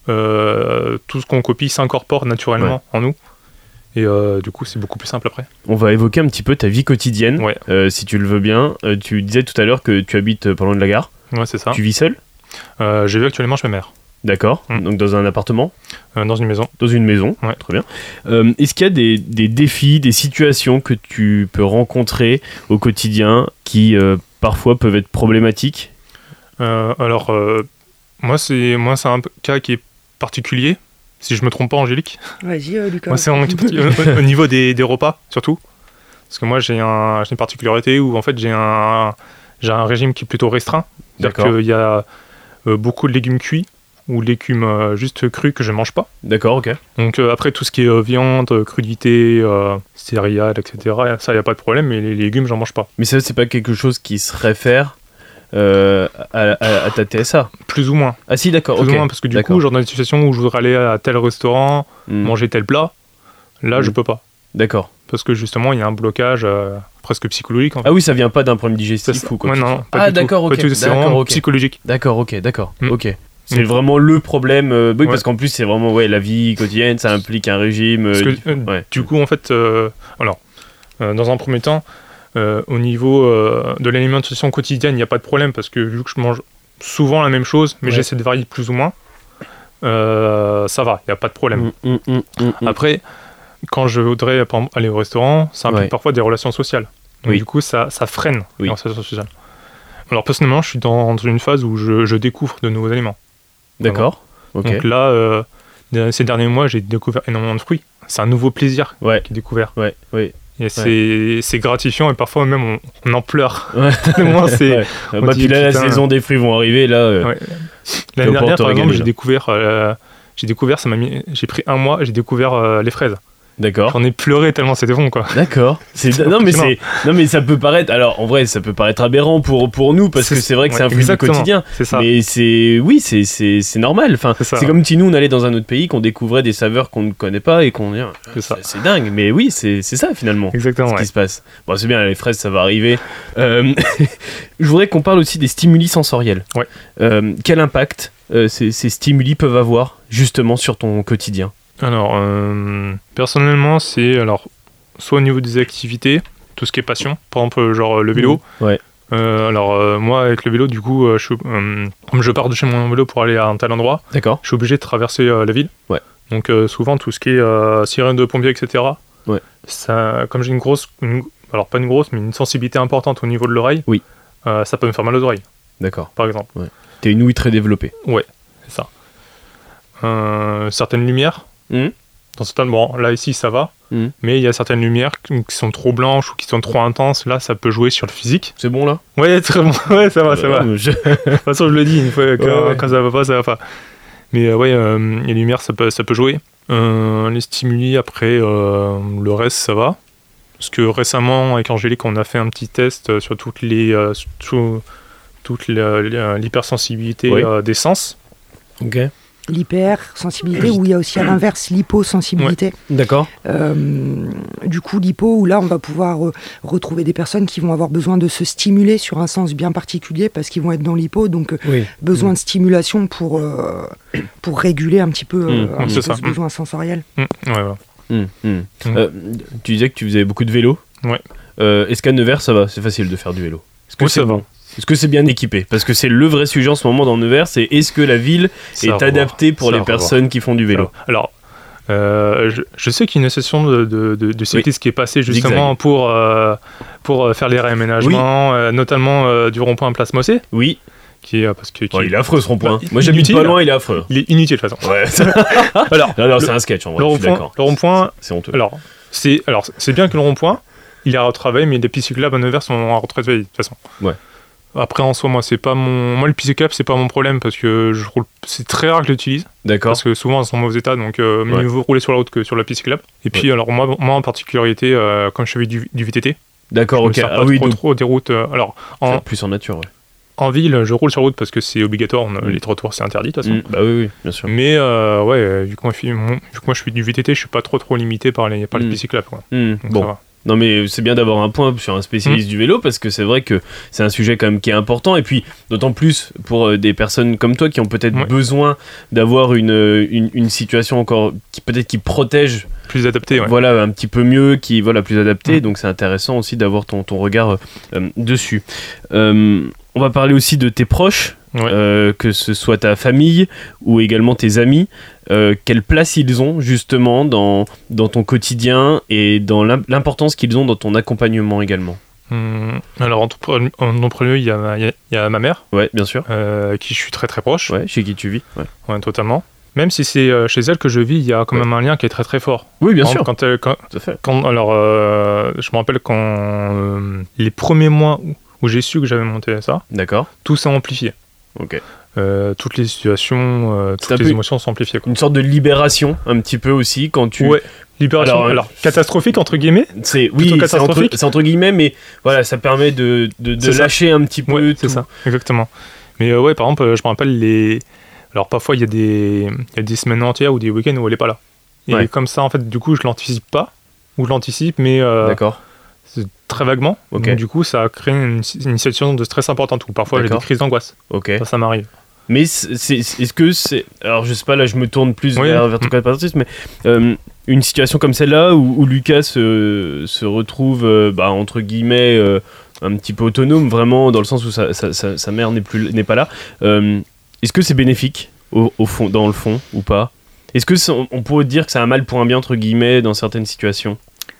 C: euh, tout ce qu'on copie s'incorpore naturellement ouais. en nous. Et euh, du coup, c'est beaucoup plus simple après.
A: On va évoquer un petit peu ta vie quotidienne,
C: ouais.
A: euh, si tu le veux bien. Euh, tu disais tout à l'heure que tu habites pas loin de la gare.
C: Ouais, c'est ça.
A: Tu vis seul ?
C: euh, Je vis actuellement chez ma mère.
A: D'accord, mmh. donc dans un appartement
C: euh, Dans une maison.
A: Dans une maison,
C: ouais.
A: Très bien. Euh, est-ce qu'il y a des, des défis, des situations que tu peux rencontrer au quotidien qui euh, parfois peuvent être problématiques ?
C: euh, Alors, euh, moi, c'est, moi, c'est un cas qui est particulier, si je me trompe pas, Angélique.
B: Vas-y, euh, Lucas.
C: Moi, c'est un, au, au niveau des, des repas, surtout. Parce que moi, j'ai, un, j'ai une particularité où, en fait, j'ai un, j'ai un régime qui est plutôt restreint.
A: D'accord.
C: C'est-à-dire qu'il y a... euh, beaucoup de légumes cuits ou légumes euh, juste crus que je mange pas.
A: D'accord, ok.
C: Donc euh, après tout ce qui est euh, viande, crudité, euh, céréales, et cetera, ça y a pas de problème, mais les légumes j'en mange pas.
A: Mais ça c'est pas quelque chose qui se réfère euh, à, à, à ta T S A?
C: Plus ou moins.
A: Ah si, d'accord,
C: Plus
A: ok.
C: ou moins, parce que du
A: d'accord.
C: coup, genre dans une situation où je voudrais aller à tel restaurant,
A: mm.
C: manger tel plat, là
A: mm.
C: je peux pas.
A: D'accord.
C: Parce que justement il y a un blocage euh, presque psychologique. En fait.
A: Ah oui, ça vient pas d'un problème digestif ou quoi?
C: Ouais, non, pas
A: ah
C: du
A: d'accord,
C: tout.
A: ok.
C: Pas du tout. C'est
A: d'accord,
C: vraiment
A: ok.
C: psychologique.
A: D'accord, ok, d'accord,
C: mm.
A: ok. C'est
C: mm.
A: vraiment le problème, euh, oui,
C: ouais.
A: parce qu'en plus c'est vraiment ouais, la vie quotidienne, ça implique un régime.
C: Parce
A: euh,
C: que, euh,
A: ouais.
C: du coup, en fait, euh, alors, euh, dans un premier temps, euh, au niveau euh, de l'alimentation quotidienne, il n'y a pas de problème parce que vu que je mange souvent la même chose, mais ouais. j'essaie de varier plus ou moins, euh, ça va, il n'y a pas de problème.
A: Mm, mm, mm, mm,
C: Après, quand je voudrais par exemple, aller au restaurant, ça implique
A: ouais.
C: parfois des relations sociales. Donc,
A: oui.
C: du coup, ça, ça freine
A: oui.
C: les relations sociales. Alors, personnellement, je suis dans une phase où je, je découvre de nouveaux aliments.
A: D'accord. Okay.
C: Donc là, euh, ces derniers mois, j'ai découvert énormément de fruits. C'est un nouveau plaisir
A: ouais.
C: qui est découvert.
A: Ouais, ouais.
C: Et
A: ouais.
C: c'est, c'est gratifiant et parfois même on, on en pleure.
A: Ouais.
C: Tellement c'est.
A: ouais. Bah, puis là, la saison des fruits vont arriver. Là, euh,
C: ouais. L'année dernière, par exemple, j'ai découvert, euh, j'ai découvert, ça m'a mis, j'ai pris un mois, j'ai découvert euh, les fraises.
A: D'accord.
C: J'en ai pleuré tellement c'était bon, quoi.
A: D'accord. C'est... Non, mais c'est... non, mais ça peut paraître. Alors, en vrai, ça peut paraître aberrant pour, pour nous parce c'est... que c'est vrai que ouais, c'est un fruit du quotidien.
C: C'est ça.
A: Mais c'est. Oui, c'est, c'est, c'est normal. Enfin, c'est, c'est comme si nous, on allait dans un autre pays, qu'on découvrait des saveurs qu'on ne connaît pas et qu'on.
C: C'est ça.
A: C'est, c'est dingue. Mais oui, c'est, c'est ça finalement.
C: Exactement.
A: Ce
C: ouais.
A: qui se passe. Bon, c'est bien, les fraises, ça va arriver. Euh... Je voudrais qu'on parle aussi des stimuli sensoriels.
C: Ouais.
A: Euh, quel impact euh, ces, ces stimuli peuvent avoir justement sur ton quotidien?
C: Alors, euh, personnellement, c'est alors soit au niveau des activités, tout ce qui est passion, par exemple, genre le vélo.
A: Mmh, ouais.
C: Euh, alors, euh, moi, avec le vélo, du coup, euh, je, euh, comme je pars de chez mon vélo pour aller à un tel endroit,
A: d'accord.
C: je suis obligé de traverser euh, la ville.
A: Ouais.
C: Donc, euh, souvent, tout ce qui est euh, sirène de pompiers, et cetera.
A: Ouais.
C: Ça, comme j'ai une grosse, une, alors pas une grosse, mais une sensibilité importante au niveau de l'oreille,
A: oui.
C: euh, ça peut me faire mal aux oreilles.
A: D'accord.
C: Par exemple.
A: Ouais. T'es une ouïe très développée.
C: Ouais, c'est ça. Euh, certaines lumières.
A: Mmh.
C: Dans certaines, bon, là ici ça va,
A: mmh.
C: mais il y a certaines lumières qui, qui sont trop blanches ou qui sont trop intenses. Là, ça peut jouer sur le physique.
A: C'est bon là?
C: Ouais, très bon. Ouais, ça va, ça
A: euh,
C: va.
A: Je...
C: De toute façon, je le dis, une fois, quand,
A: ouais, ouais.
C: quand ça va pas, ça va pas. Mais euh, ouais, euh, les lumières, ça peut, ça peut jouer. Euh, les stimuli, après, euh, le reste, ça va. Parce que récemment, avec Angélique, on a fait un petit test sur toutes les, euh, sur toute l'hypersensibilité
A: oui.
C: euh, des sens.
A: Ok.
B: L'hypersensibilité, où il y a aussi à l'inverse l'hyposensibilité.
A: Ouais. D'accord.
B: Euh, du coup, l'hypo, où là, on va pouvoir euh, retrouver des personnes qui vont avoir besoin de se stimuler sur un sens bien particulier parce qu'ils vont être dans l'hypo, donc
A: oui.
B: besoin
A: mmh.
B: de stimulation pour, euh, pour réguler un petit peu, euh,
A: mmh.
B: un
C: mmh,
B: petit peu
C: ça.
B: ce besoin sensoriel.
C: Mmh. Ouais, voilà.
A: Mmh. Mmh.
C: Mmh.
A: Euh, tu disais que tu faisais beaucoup de vélo.
C: Ouais.
A: Euh, est-ce qu'à Nevers, ça va? C'est facile de faire du vélo. Est-ce que
C: oui,
A: c'est
C: ça
A: bon?
C: va.
A: Est-ce que c'est bien équipé? Parce que c'est le vrai sujet en ce moment dans Nevers, c'est est-ce que la ville ça est adaptée pour ça les personnes voir. Qui font du vélo?
C: Alors, euh, je, je sais qu'il y a une session de, de, de, de cyclisme oui. qui est passée justement pour, euh, pour faire les réaménagements, oui. euh, notamment euh, du rond-point à Place Mossé.
A: Oui.
C: Qui est, parce que, qui
A: oh,
C: est...
A: il est affreux ce rond-point.
C: Bah,
A: Moi j'habite pas loin, il est affreux.
C: Il est inutile de toute façon.
A: Ouais.
C: alors,
A: non, non, c'est un sketch en vrai.
C: Le
A: je suis d'accord.
C: Le rond-point,
A: c'est, c'est honteux.
C: Alors, c'est, alors, c'est bien que le rond-point, il est à retravailler, mais les pistes cyclables à Nevers sont à retravailler de toute façon.
A: Ouais.
C: Après, en soi, moi, c'est pas mon, moi le piste cyclable, c'est pas mon problème parce que je roule, c'est très rare que je l'utilise.
A: D'accord.
C: Parce que souvent, elles sont en mauvais état, donc euh, mieux vaut rouler sur la route que sur la piste cyclable. Et puis, ouais. alors moi, moi en particularité, euh, quand je fais du, du V T T.
A: D'accord, ok.
C: Ah oui, trop, donc... trop des routes. Euh, alors, en,
A: plus en nature, ouais.
C: En ville, je roule sur route parce que c'est obligatoire. On, mmh. Les trottoirs, c'est interdit de toute façon.
A: Mmh. Bah oui, oui, bien sûr.
C: Mais euh, ouais, vu que, moi, vu que moi je fais du V T T, je suis pas trop trop limité par les par les mmh. pistes cyclables, quoi.
A: Mmh. Bon. Non mais c'est bien d'avoir un point sur un spécialiste mmh. du vélo parce que c'est vrai que c'est un sujet quand même qui est important et puis d'autant plus pour euh, des personnes comme toi qui ont peut-être ouais. besoin d'avoir une, une, une situation encore qui peut-être qui protège
C: plus adaptée ouais.
A: voilà un petit peu mieux qui voilà plus adaptée mmh. donc c'est intéressant aussi d'avoir ton, ton regard euh, dessus. Euh, on va parler aussi de tes proches. Ouais. Euh, que ce soit ta famille ou également tes amis, euh, quelle place ils ont justement dans, dans ton quotidien et dans l'importance qu'ils ont dans ton accompagnement également.
C: Hum, alors en, en, en premier lieu, il y, y, y a ma mère,
A: ouais, bien sûr,
C: euh, avec qui je suis très très proche.
A: Ouais, chez qui tu vis. Ouais,
C: ouais totalement. Même si c'est euh, chez elle que je vis, il y a quand ouais. même un lien qui est très très fort.
A: Oui, bien
C: quand,
A: sûr.
C: Quand elle, quand, quand, alors, euh, je me rappelle quand euh, les premiers mois où, où j'ai su que j'avais mon T S A,
A: d'accord.
C: tout s'est amplifié.
A: Ok.
C: euh, toutes les situations, euh, toutes les émotions s'amplifient.
A: Une sorte de libération, un petit peu aussi, quand tu...
C: Ouais, libération, alors, alors catastrophique, entre guillemets.
A: C'est, oui, c'est entre, c'est entre guillemets, mais voilà, ça permet de, de, de lâcher ça. un petit peu
C: ouais,
A: tout.
C: C'est ça, exactement. Mais euh, ouais, par exemple, je me rappelle les... Alors parfois, il y, y a des semaines entières ou des week-ends où elle n'est pas là. Et ouais. comme ça, en fait, du coup, je l'anticipe pas, ou je l'anticipe, mais... Euh,
A: D'accord.
C: C'est très vaguement. Okay. Donc, du coup, ça crée une, une situation de stress importante où parfois D'accord. j'ai des crises d'angoisse.
A: Okay.
C: Ça, ça m'arrive.
A: Mais c'est, c'est, est-ce que c'est... Alors, je sais pas, là, je me tourne plus oui. vers, vers ton cas de mais euh, une situation comme celle-là où, où Lucas se, se retrouve, euh, bah, entre guillemets, euh, un petit peu autonome, vraiment, dans le sens où sa, sa, sa, sa mère n'est, plus, n'est pas là. Euh, est-ce que c'est bénéfique, au, au fond, dans le fond, ou pas ? Est-ce que c'est, on pourrait dire que c'est un mal pour un bien, entre guillemets, dans certaines situations ?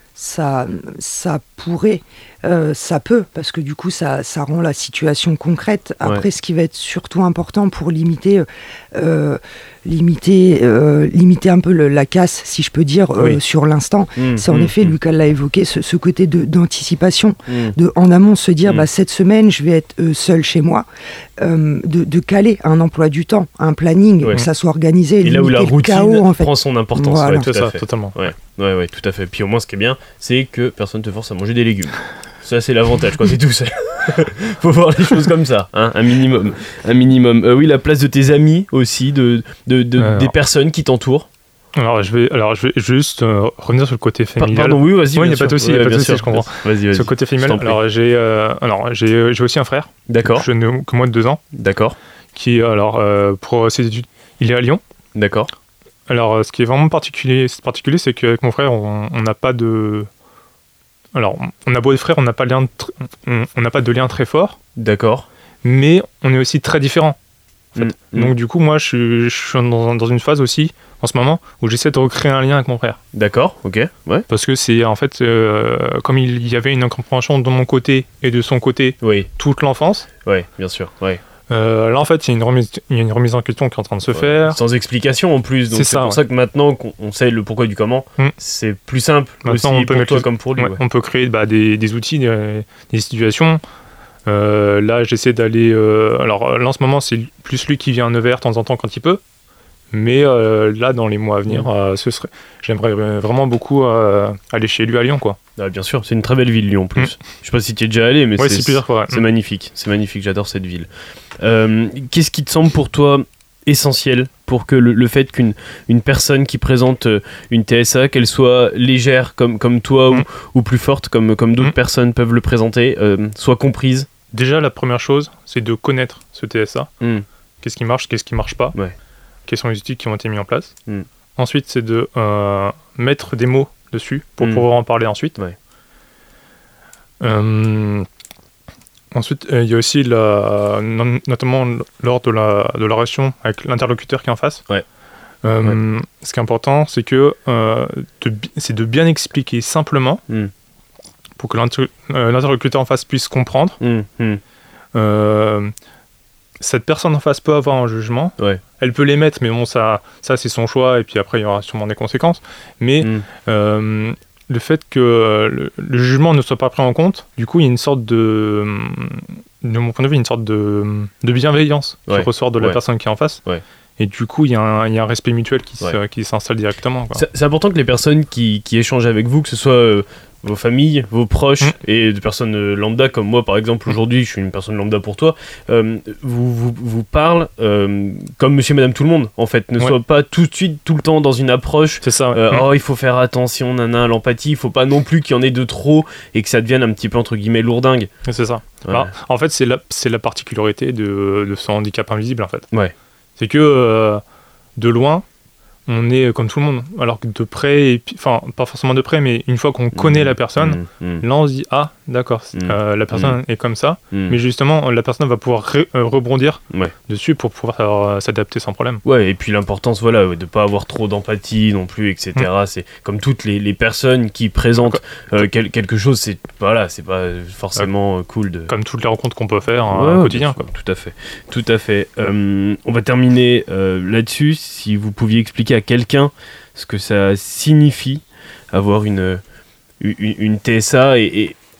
B: Ça, ça pourrait, euh, ça peut, parce que du coup, ça, ça rend la situation concrète. Après, ouais. ce qui va être surtout important pour limiter, euh, limiter, euh, limiter un peu le, la casse, si je peux dire, oui. euh, sur l'instant, mmh, c'est en mmh, effet, mmh. Lucas l'a évoqué, ce, ce côté de, d'anticipation, mmh. de en amont se dire, mmh. bah, cette semaine, je vais être euh, seul chez moi, euh, de, de caler un emploi du temps, un planning, ouais. que ça soit organisé,
A: et là où la routine
B: chaos, en fait.
A: prend son importance,
C: voilà.
A: ouais, tout
C: c'est
A: à
C: ça,
A: fait.
C: totalement.
A: Ouais. Ouais, ouais, tout à fait. Puis au moins, ce qui est bien, c'est que personne ne te force à manger des légumes. Ça, c'est l'avantage, quoi, c'est tout ça. Faut voir les choses comme ça, hein, un minimum. Un minimum. Euh, oui, la place de tes amis aussi, de, de, de, alors, des personnes qui t'entourent.
C: Alors, je vais, alors, je vais juste euh, revenir sur le côté familial.
A: Pardon, oui, vas-y.
C: Oui, il n'y a pas de souci, ouais, je comprends.
A: Vas-y, vas-y.
C: Sur le côté familial, alors, j'ai, euh, alors j'ai, j'ai aussi un frère.
A: D'accord.
C: Jeune que moi de deux ans.
A: D'accord.
C: Qui, alors, euh, pour ses études, il est à Lyon.
A: D'accord.
C: Alors, ce qui est vraiment particulier, c'est, particulier, c'est qu'avec mon frère, on n'a pas de... Alors, on a beau être frère, on n'a pas, tr... on, pas de lien très fort.
A: D'accord.
C: Mais on est aussi très différents. En fait.
A: mmh,
C: Donc,
A: mmh.
C: du coup, moi, je suis, je suis dans, dans une phase aussi, en ce moment, où j'essaie de recréer un lien avec mon frère.
A: D'accord, ok. Ouais.
C: Parce que c'est, en fait, euh, comme il y avait une incompréhension de mon côté et de son côté
A: oui.
C: toute l'enfance.
A: Oui, bien sûr, oui.
C: Euh, là, en fait, il y a une remise, il y a une remise en question qui est en train de se ouais, faire.
A: Sans explication en plus. Donc c'est, c'est ça, pour ouais. ça que maintenant qu'on sait le pourquoi du comment, mmh. c'est plus simple maintenant, aussi on peut pour toi les... comme pour lui.
C: Ouais,
A: ouais.
C: On peut créer bah, des, des outils, des, des situations. Euh, là, j'essaie d'aller... Euh, alors là, en ce moment, c'est plus lui qui vient à Nevers de temps en temps quand il peut. Mais euh, là, dans les mois à venir, mmh. euh, ce serait... j'aimerais vraiment beaucoup euh, aller chez lui à Lyon, quoi.
A: Ah, bien sûr, c'est une très belle ville, Lyon, en plus. Mmh. Je sais pas si tu es déjà allé, mais
C: ouais,
A: c'est,
C: c'est, plusieurs fois, ouais.
A: c'est mmh. magnifique. C'est magnifique, j'adore cette ville. Euh, qu'est-ce qui te semble pour toi essentiel pour que le, le fait qu'une une personne qui présente une T S A, qu'elle soit légère comme, comme toi mmh. ou, ou plus forte comme, comme d'autres mmh. personnes peuvent le présenter, euh, soit comprise?
C: Déjà, la première chose, c'est de connaître ce T S A. Mmh. Qu'est-ce qui marche, qu'est-ce qui marche pas,
A: ouais.
C: quels sont les outils qui ont été mis en place.
A: Mmh.
C: Ensuite, c'est de euh, mettre des mots dessus pour mmh. pouvoir en parler ensuite.
A: Ouais.
C: Euh, ensuite, il euh, y a aussi, la, notamment lors de la, de la relation avec l'interlocuteur qui est en face.
A: Ouais.
C: Euh, ouais. Ce qui est important, c'est, que, euh, de, c'est de bien expliquer simplement mmh. pour que l'inter, euh, l'interlocuteur en face puisse comprendre.
A: Mmh. Mmh.
C: Euh, cette personne en face peut avoir un jugement.
A: Ouais.
C: Elle peut l'émettre, mais bon, ça, ça c'est son choix, et puis après, il y aura sûrement des conséquences. Mais mmh. euh, le fait que le, le jugement ne soit pas pris en compte, du coup, il y a une sorte de... De mon point de vue, une sorte de, de bienveillance ouais. qui ressort de la
A: ouais.
C: personne qui est en face.
A: Ouais.
C: Et du coup, il y, y a un respect mutuel qui, ouais. se, qui s'installe directement. Quoi.
A: C'est, c'est important que les personnes qui, qui échangent avec vous, que ce soit... Euh, vos familles, vos proches mmh. et de personnes lambda comme moi par exemple aujourd'hui, je suis une personne lambda pour toi, euh, vous, vous, vous parlent euh, comme monsieur madame tout le monde en fait, ne ouais. soit pas tout de suite tout le temps dans une approche
C: c'est ça, ouais.
A: euh,
C: mmh.
A: oh il faut faire attention, nana, l'empathie, il faut pas non plus qu'il y en ait de trop et que ça devienne un petit peu entre guillemets lourdingue.
C: C'est ça. Ouais. Alors, en fait c'est la, c'est la particularité de, de ce handicap invisible en fait.
A: Ouais.
C: C'est que euh, de loin on est comme tout le monde, alors que de près, enfin pas forcément de près, mais une fois qu'on connaît mmh, la personne, mmh, mmh. là on se dit ah d'accord, mmh, euh, la personne mmh. est comme ça, mmh. mais justement la personne va pouvoir re- euh, rebondir ouais. dessus pour pouvoir euh, s'adapter sans problème.
A: Ouais, et puis l'importance voilà ouais, de pas avoir trop d'empathie non plus, et cetera. Mmh. C'est comme toutes les, les personnes qui présentent euh, quel, quelque chose, c'est voilà, c'est pas forcément ouais. cool de.
C: Comme toutes les rencontres qu'on peut faire
A: ouais,
C: au ouais, quotidien. Quoi.
A: Tout à fait, tout à fait. Ouais. Euh, on va terminer euh, là-dessus. Si vous pouviez expliquer à quelqu'un ce que ça signifie avoir une, une, une T S A et, et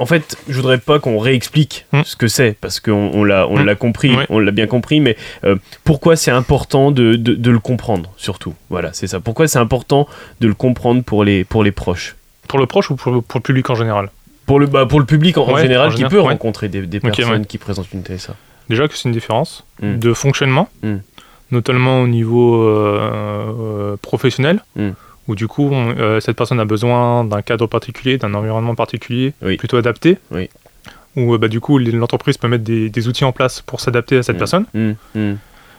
A: en fait, je voudrais pas qu'on réexplique mmh. ce que c'est, parce qu'on on l'a, on mmh. l'a compris, ouais. on l'a bien compris, mais euh, pourquoi c'est important de, de, de le comprendre, surtout. Voilà, c'est ça. Pourquoi c'est important de le comprendre pour les, pour les proches.
C: Pour le proche ou pour, pour le public en général?
A: Pour le, bah, pour le public en, ouais, en général, en qui général, peut ouais. rencontrer des, des personnes okay, ouais. qui présentent une T S A.
C: Déjà que c'est une différence mmh. de fonctionnement, mmh. notamment au niveau euh, euh, professionnel, mmh. où du coup, on, euh, cette personne a besoin d'un cadre particulier, d'un environnement particulier, oui. plutôt adapté, oui. où bah, du coup, l'entreprise peut mettre des, des outils en place pour s'adapter à cette mmh. personne. Mmh. Mmh.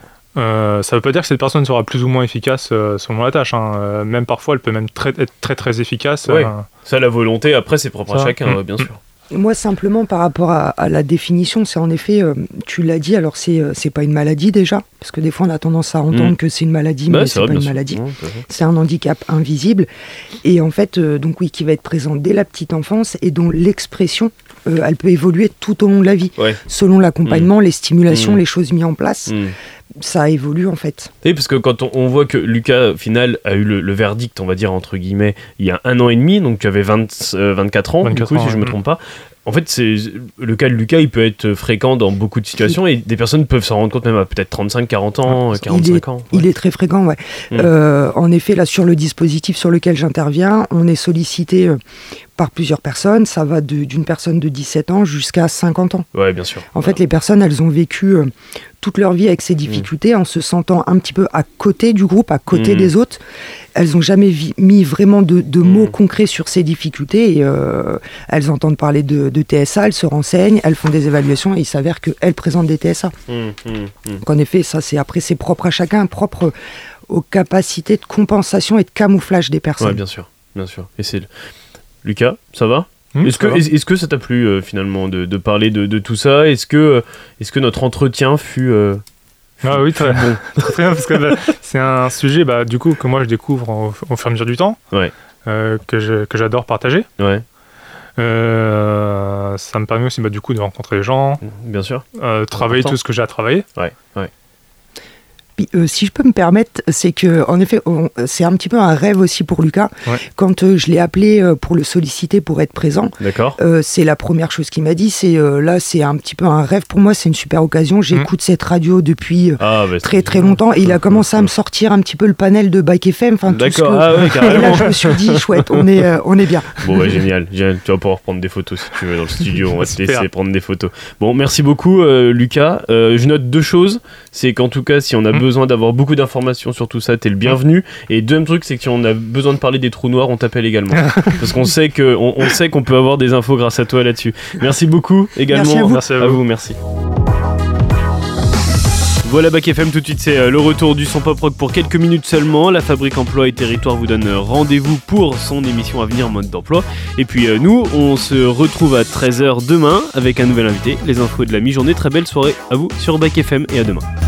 C: Euh, ça ne veut pas dire que cette personne sera plus ou moins efficace euh, selon la tâche. Hein. Euh, même parfois, elle peut même très, être très très efficace.
A: Ouais.
C: Euh...
A: Ça, la volonté, après, c'est propre ça. à chacun, mmh. bien sûr.
B: Moi, simplement, par rapport à, à la définition, c'est en effet, euh, tu l'as dit, alors c'est, euh, c'est pas une maladie déjà, parce que des fois, on a tendance à entendre mmh. que c'est une maladie, bah, mais c'est, c'est pas une sûr. maladie. Mmh, c'est un handicap invisible. Et en fait, euh, donc oui, qui va être présent dès la petite enfance et dont l'expression, euh, elle peut évoluer tout au long de la vie, ouais. selon l'accompagnement, mmh. les stimulations, mmh. les choses mises en place. Mmh. Ça évolue en fait.
A: Oui, parce que quand on, on voit que Lucas, au final, a eu le, le verdict, on va dire, entre guillemets, il y a un an et demi, donc tu avais vingt, euh, vingt-quatre ans, vingt-quatre du coup, ans, si je ne me trompe pas. En fait, c'est, le cas de Lucas, il peut être fréquent dans beaucoup de situations et des personnes peuvent s'en rendre compte même à peut-être trente-cinq, quarante ans, quarante-cinq
B: il est,
A: ans. Ouais.
B: Il est très fréquent, ouais. Mmh. Euh, en effet, là, sur le dispositif sur lequel j'interviens, on est sollicité euh, par plusieurs personnes. Ça va de, d'une personne de dix-sept ans jusqu'à cinquante ans.
A: Ouais, bien sûr.
B: En voilà. fait, les personnes, elles ont vécu euh, toute leur vie avec ces difficultés mmh. en se sentant un petit peu à côté du groupe, à côté mmh. des autres. Elles n'ont jamais vi- mis vraiment de, de mots mmh. concrets sur ces difficultés. Et, euh, elles entendent parler de, de T S A, elles se renseignent, elles font des évaluations et il s'avère qu'elles présentent des T S A. Mmh. Mmh. Donc en effet, ça c'est après c'est propre à chacun, propre aux capacités de compensation et de camouflage des personnes.
A: Oui, bien sûr, bien sûr. Et c'est Lucas, ça va ?
C: Mmh,
A: est-ce, que,
C: va.
A: est-ce que ça t'a plu euh, finalement de, de parler de, de tout ça ? Est-ce que, euh, est-ce que notre entretien fut... Euh,
C: Ah oui, très, bon. très bien, parce que bah, c'est un sujet bah, du coup, que moi je découvre au, au fur et à mesure du temps,
A: ouais.
C: euh, que, je, que j'adore partager.
A: Ouais.
C: Euh, ça me permet aussi bah, du coup, de rencontrer les gens,
A: bien sûr.
C: Euh, travailler important. Tout ce que j'ai à travailler.
A: Ouais, ouais.
B: Puis, euh, si je peux me permettre, c'est que en effet, on, c'est un petit peu un rêve aussi pour Lucas.
C: Ouais.
B: Quand euh, je l'ai appelé euh, pour le solliciter pour être présent,
A: d'accord.
B: Euh, c'est la première chose qu'il m'a dit. C'est euh, là, c'est un petit peu un rêve pour moi. C'est une super occasion. J'écoute mmh. cette radio depuis euh, ah, bah, très très longtemps et il a commencé à me sortir un petit peu le panel de Bike F M. Enfin,
A: d'accord.
B: Tout ce que...
A: Ah ouais, carrément.
B: Et là, je me suis dit chouette, on est euh, on est bien.
A: Bon, bah, génial. génial. Tu vas pouvoir prendre des photos si tu veux dans le studio. On va te laisser prendre des photos. Bon, merci beaucoup, euh, Lucas. Euh, je note deux choses. C'est qu'en tout cas, si on a mmh. besoin d'avoir beaucoup d'informations sur tout ça, t'es le bienvenu. Et deuxième truc, c'est que si on a besoin de parler des trous noirs, on t'appelle également. Parce qu'on sait que on, on sait qu'on peut avoir des infos grâce à toi là-dessus. Merci beaucoup également.
B: Merci à vous.
A: Merci à vous. Merci. Voilà Bac F M, tout de suite c'est le retour du son pop rock pour quelques minutes seulement. La Fabrique Emploi et Territoire vous donne rendez-vous pour son émission à venir en mode d'emploi. Et puis euh, nous, on se retrouve à treize heures demain avec un nouvel invité. Les infos de la mi-journée, très belle soirée à vous sur Bac F M et à demain.